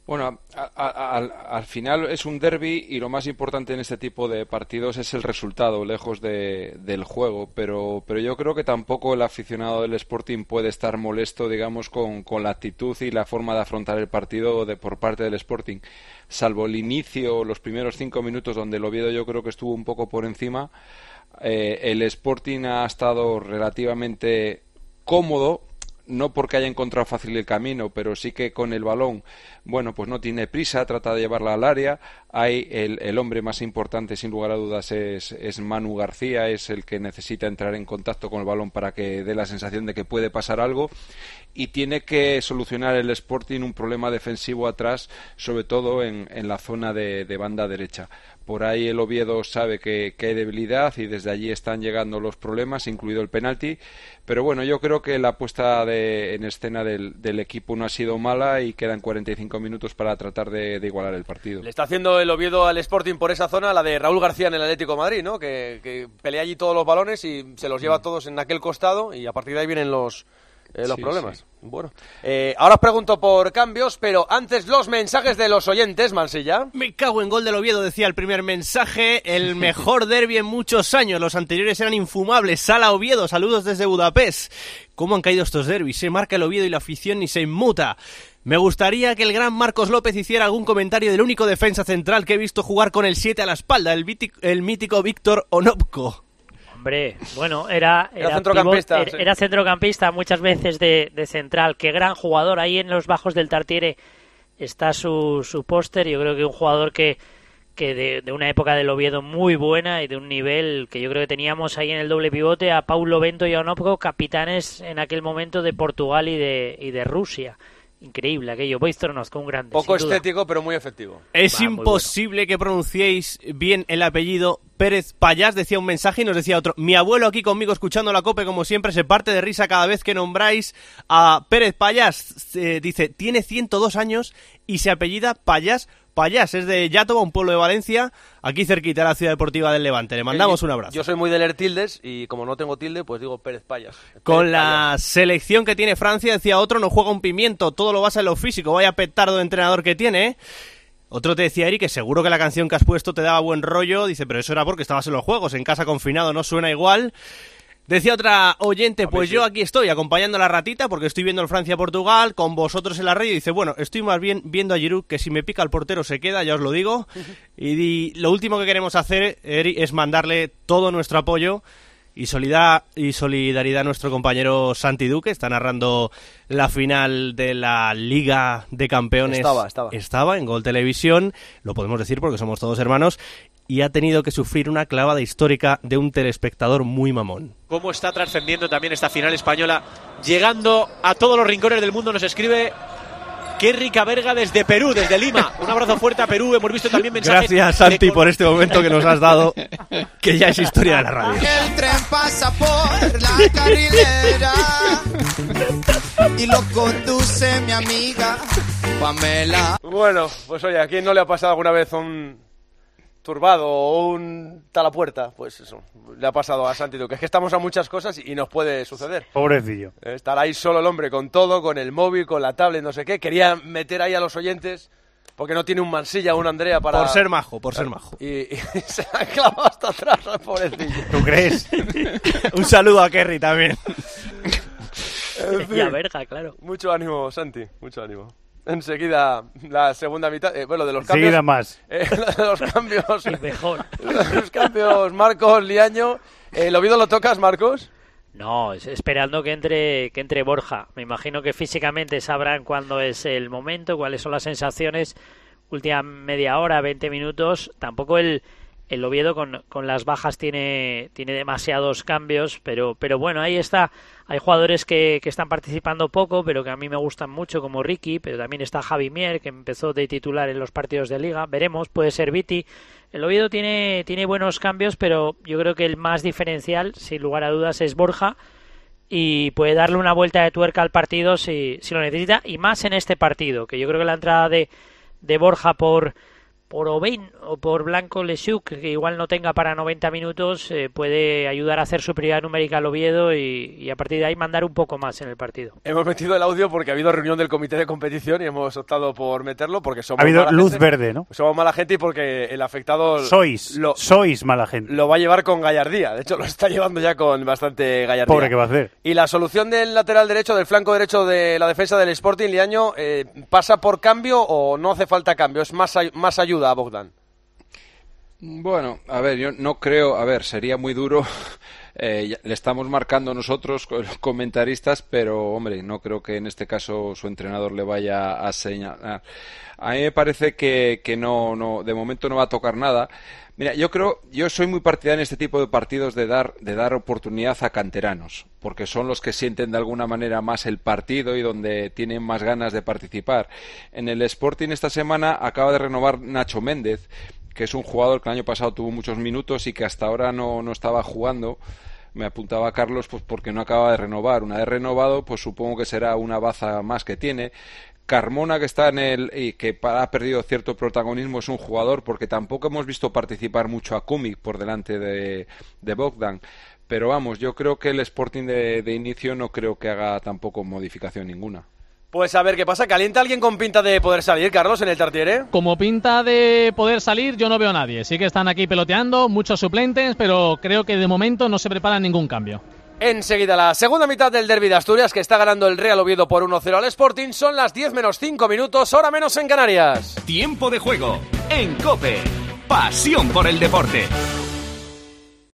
Bueno, a, a, a, al final es un derbi y lo más importante en este tipo de partidos es el resultado, lejos de, del juego, pero, pero yo creo que tampoco el aficionado del Sporting puede estar molesto, digamos, con, con la actitud y la forma de afrontar el partido de, por parte del Sporting. Salvo el inicio, los primeros cinco minutos donde el Oviedo yo creo que estuvo un poco por encima, eh, el Sporting ha estado relativamente cómodo, no porque haya encontrado fácil el camino, pero sí que con el balón, bueno, pues no tiene prisa, trata de llevarla al área. Hay el, el hombre más importante, sin lugar a dudas, es, es Manu García, es el que necesita entrar en contacto con el balón para que dé la sensación de que puede pasar algo, y tiene que solucionar el Sporting un problema defensivo atrás, sobre todo en, en la zona de, de banda derecha. Por ahí el Oviedo sabe que, que hay debilidad y desde allí están llegando los problemas, incluido el penalti. Pero bueno, yo creo que la puesta de, en escena del, del equipo no ha sido mala y quedan cuarenta y cinco minutos para tratar de, de igualar el partido. Le está haciendo el Oviedo al Sporting por esa zona la de Raúl García en el Atlético de Madrid, ¿no? Que, que pelea allí todos los balones y se los lleva todos en aquel costado y a partir de ahí vienen los... Eh, los sí, problemas. Sí. Bueno, eh, ahora os pregunto por cambios, pero antes los mensajes de los oyentes, Mansilla. Me cago en gol del Oviedo, decía el primer mensaje. El mejor derbi en muchos años. Los anteriores eran infumables. Sala Oviedo, saludos desde Budapest. ¿Cómo han caído estos derbis? Se marca el Oviedo y la afición ni se inmuta. Me gustaría que el gran Marcos López hiciera algún comentario del único defensa central que he visto jugar con el siete a la espalda, el, mítico, el mítico Víctor Onopko. Hombre, bueno, era, era, era centrocampista. Pivot, era, era centrocampista muchas veces de, de central. Qué gran jugador. Ahí en los bajos del Tartiere está su, su póster. Yo creo que un jugador que, que de, de una época del Oviedo muy buena y de un nivel que yo creo que teníamos ahí en el doble pivote a Paulo Bento y a Onopko, capitanes en aquel momento de Portugal y de, y de Rusia. Increíble aquello, Boistronos con un grande. Poco estético, pero muy efectivo. Es Va, imposible bueno. que pronunciéis bien el apellido Pérez Payás, decía un mensaje y nos decía otro. Mi abuelo aquí conmigo escuchando la COPE como siempre se parte de risa cada vez que nombráis a Pérez Payás. Eh, dice, tiene ciento dos años y se apellida Payás. Payás es de Yátova, un pueblo de Valencia, aquí cerquita de la Ciudad Deportiva del Levante. Le mandamos un abrazo. Yo soy muy de leer tildes y como no tengo tilde, pues digo Pérez Payás. Pérez Con la Payás. Selección que tiene Francia, decía otro, no juega un pimiento, todo lo basa en lo físico. Vaya petardo de entrenador que tiene, ¿eh? Otro te decía, Eric, que seguro que la canción que has puesto te daba buen rollo. Dice, pero eso era porque estabas en los juegos, en casa confinado no suena igual. Decía otra oyente, pues yo aquí estoy acompañando a la ratita porque estoy viendo el Francia-Portugal con vosotros en la radio. Y dice, bueno, estoy más bien viendo a Giroud, que si me pica el portero se queda, ya os lo digo. Y di, lo último que queremos hacer, Eri, es mandarle todo nuestro apoyo y solidaridad, y solidaridad a nuestro compañero Santi Duque. Está narrando la final de la Liga de Campeones. Estaba, estaba. Estaba en Gol Televisión, lo podemos decir porque somos todos hermanos. Y ha tenido que sufrir una clavada histórica de un telespectador muy mamón. Cómo está trascendiendo también esta final española, llegando a todos los rincones del mundo. Nos escribe Kerry Caberga desde Perú, desde Lima. Un abrazo fuerte a Perú. Hemos visto también mensajes. Gracias, Santi, de... por este momento que nos has dado, que ya es historia de la radio. El tren pasa por la carrilera y lo conduce mi amiga Pamela. Bueno, pues oye, ¿a quién no le ha pasado alguna vez un turbado o un talapuerta? Pues eso, le ha pasado a Santi Duque. Es que estamos a muchas cosas y nos puede suceder. Pobrecillo. Estar ahí solo el hombre con todo, con el móvil, con la tablet, no sé qué. Quería meter ahí a los oyentes porque no tiene un Mansilla o un Andrea para... Por ser majo, por ser majo. Y, y se ha clavado hasta atrás, pobrecillo. ¿Tú crees? Un saludo a Kerry también. En fin, y a verga, claro. Mucho ánimo, Santi, mucho ánimo. Enseguida la segunda mitad, eh, bueno, de los cambios. Enseguida más. Eh, de los cambios. Y mejor. Los cambios, Marcos, Liaño. ¿El Oviedo lo tocas, Marcos? No, esperando que entre que entre Borja. Me imagino que físicamente sabrán cuándo es el momento, cuáles son las sensaciones. Última media hora, veinte minutos. Tampoco el, el Oviedo con, con las bajas tiene, tiene demasiados cambios, pero, pero bueno, ahí está. Hay jugadores que, que están participando poco, pero que a mí me gustan mucho, como Ricky, pero también está Javi Mier, que empezó de titular en los partidos de Liga. Veremos, puede ser Viti. El Oviedo tiene, tiene buenos cambios, pero yo creo que el más diferencial, sin lugar a dudas, es Borja, y puede darle una vuelta de tuerca al partido si, si lo necesita, y más en este partido, que yo creo que la entrada de, de Borja por, por Oben o por Blanco Lesiuk, que igual no tenga para noventa minutos, eh, puede ayudar a hacer superioridad numérica al Oviedo y, y a partir de ahí mandar un poco más en el partido. Hemos metido el audio porque ha habido reunión del comité de competición y hemos optado por meterlo porque somos ha habido mala luz gente. verde, ¿no? Somos mala gente y porque el afectado sois, lo, sois mala gente. Lo va a llevar con gallardía, de hecho lo está llevando ya con bastante gallardía. Pobre, ¿qué va a hacer? Y la solución del lateral derecho, del flanco derecho de la defensa del Sporting, Liaño, eh, ¿pasa por cambio o no hace falta cambio? ¿Es más, más ayuda a Bogdan? Bueno, a ver, yo no creo, a ver, sería muy duro, eh, le estamos marcando nosotros, los comentaristas, pero hombre, no creo que en este caso su entrenador le vaya a señalar. A mí me parece que, que no, no, de momento no va a tocar nada. Mira, yo creo, yo soy muy partidario en este tipo de partidos de dar, de dar oportunidad a canteranos, porque son los que sienten de alguna manera más el partido y donde tienen más ganas de participar. En el Sporting esta semana acaba de renovar Nacho Méndez, que es un jugador que el año pasado tuvo muchos minutos y que hasta ahora no, no estaba jugando. Me apuntaba Carlos pues porque no acaba de renovar. Una vez renovado, pues supongo que será una baza más que tiene. Carmona, que está en el y que ha perdido cierto protagonismo, es un jugador porque tampoco hemos visto participar mucho a Kumik por delante de, de Bogdan. Pero vamos, yo creo que el Sporting de, de inicio no creo que haga tampoco modificación ninguna. Pues a ver qué pasa. ¿Calienta alguien con pinta de poder salir, Carlos, en el Tartiere? Como pinta de poder salir, yo no veo a nadie. Sí que están aquí peloteando, muchos suplentes, pero creo que de momento no se prepara ningún cambio. Enseguida la segunda mitad del derbi de Asturias, que está ganando el Real Oviedo por uno cero al Sporting. Son las diez menos cinco minutos, hora menos en Canarias. Tiempo de juego en COPE. Pasión por el deporte.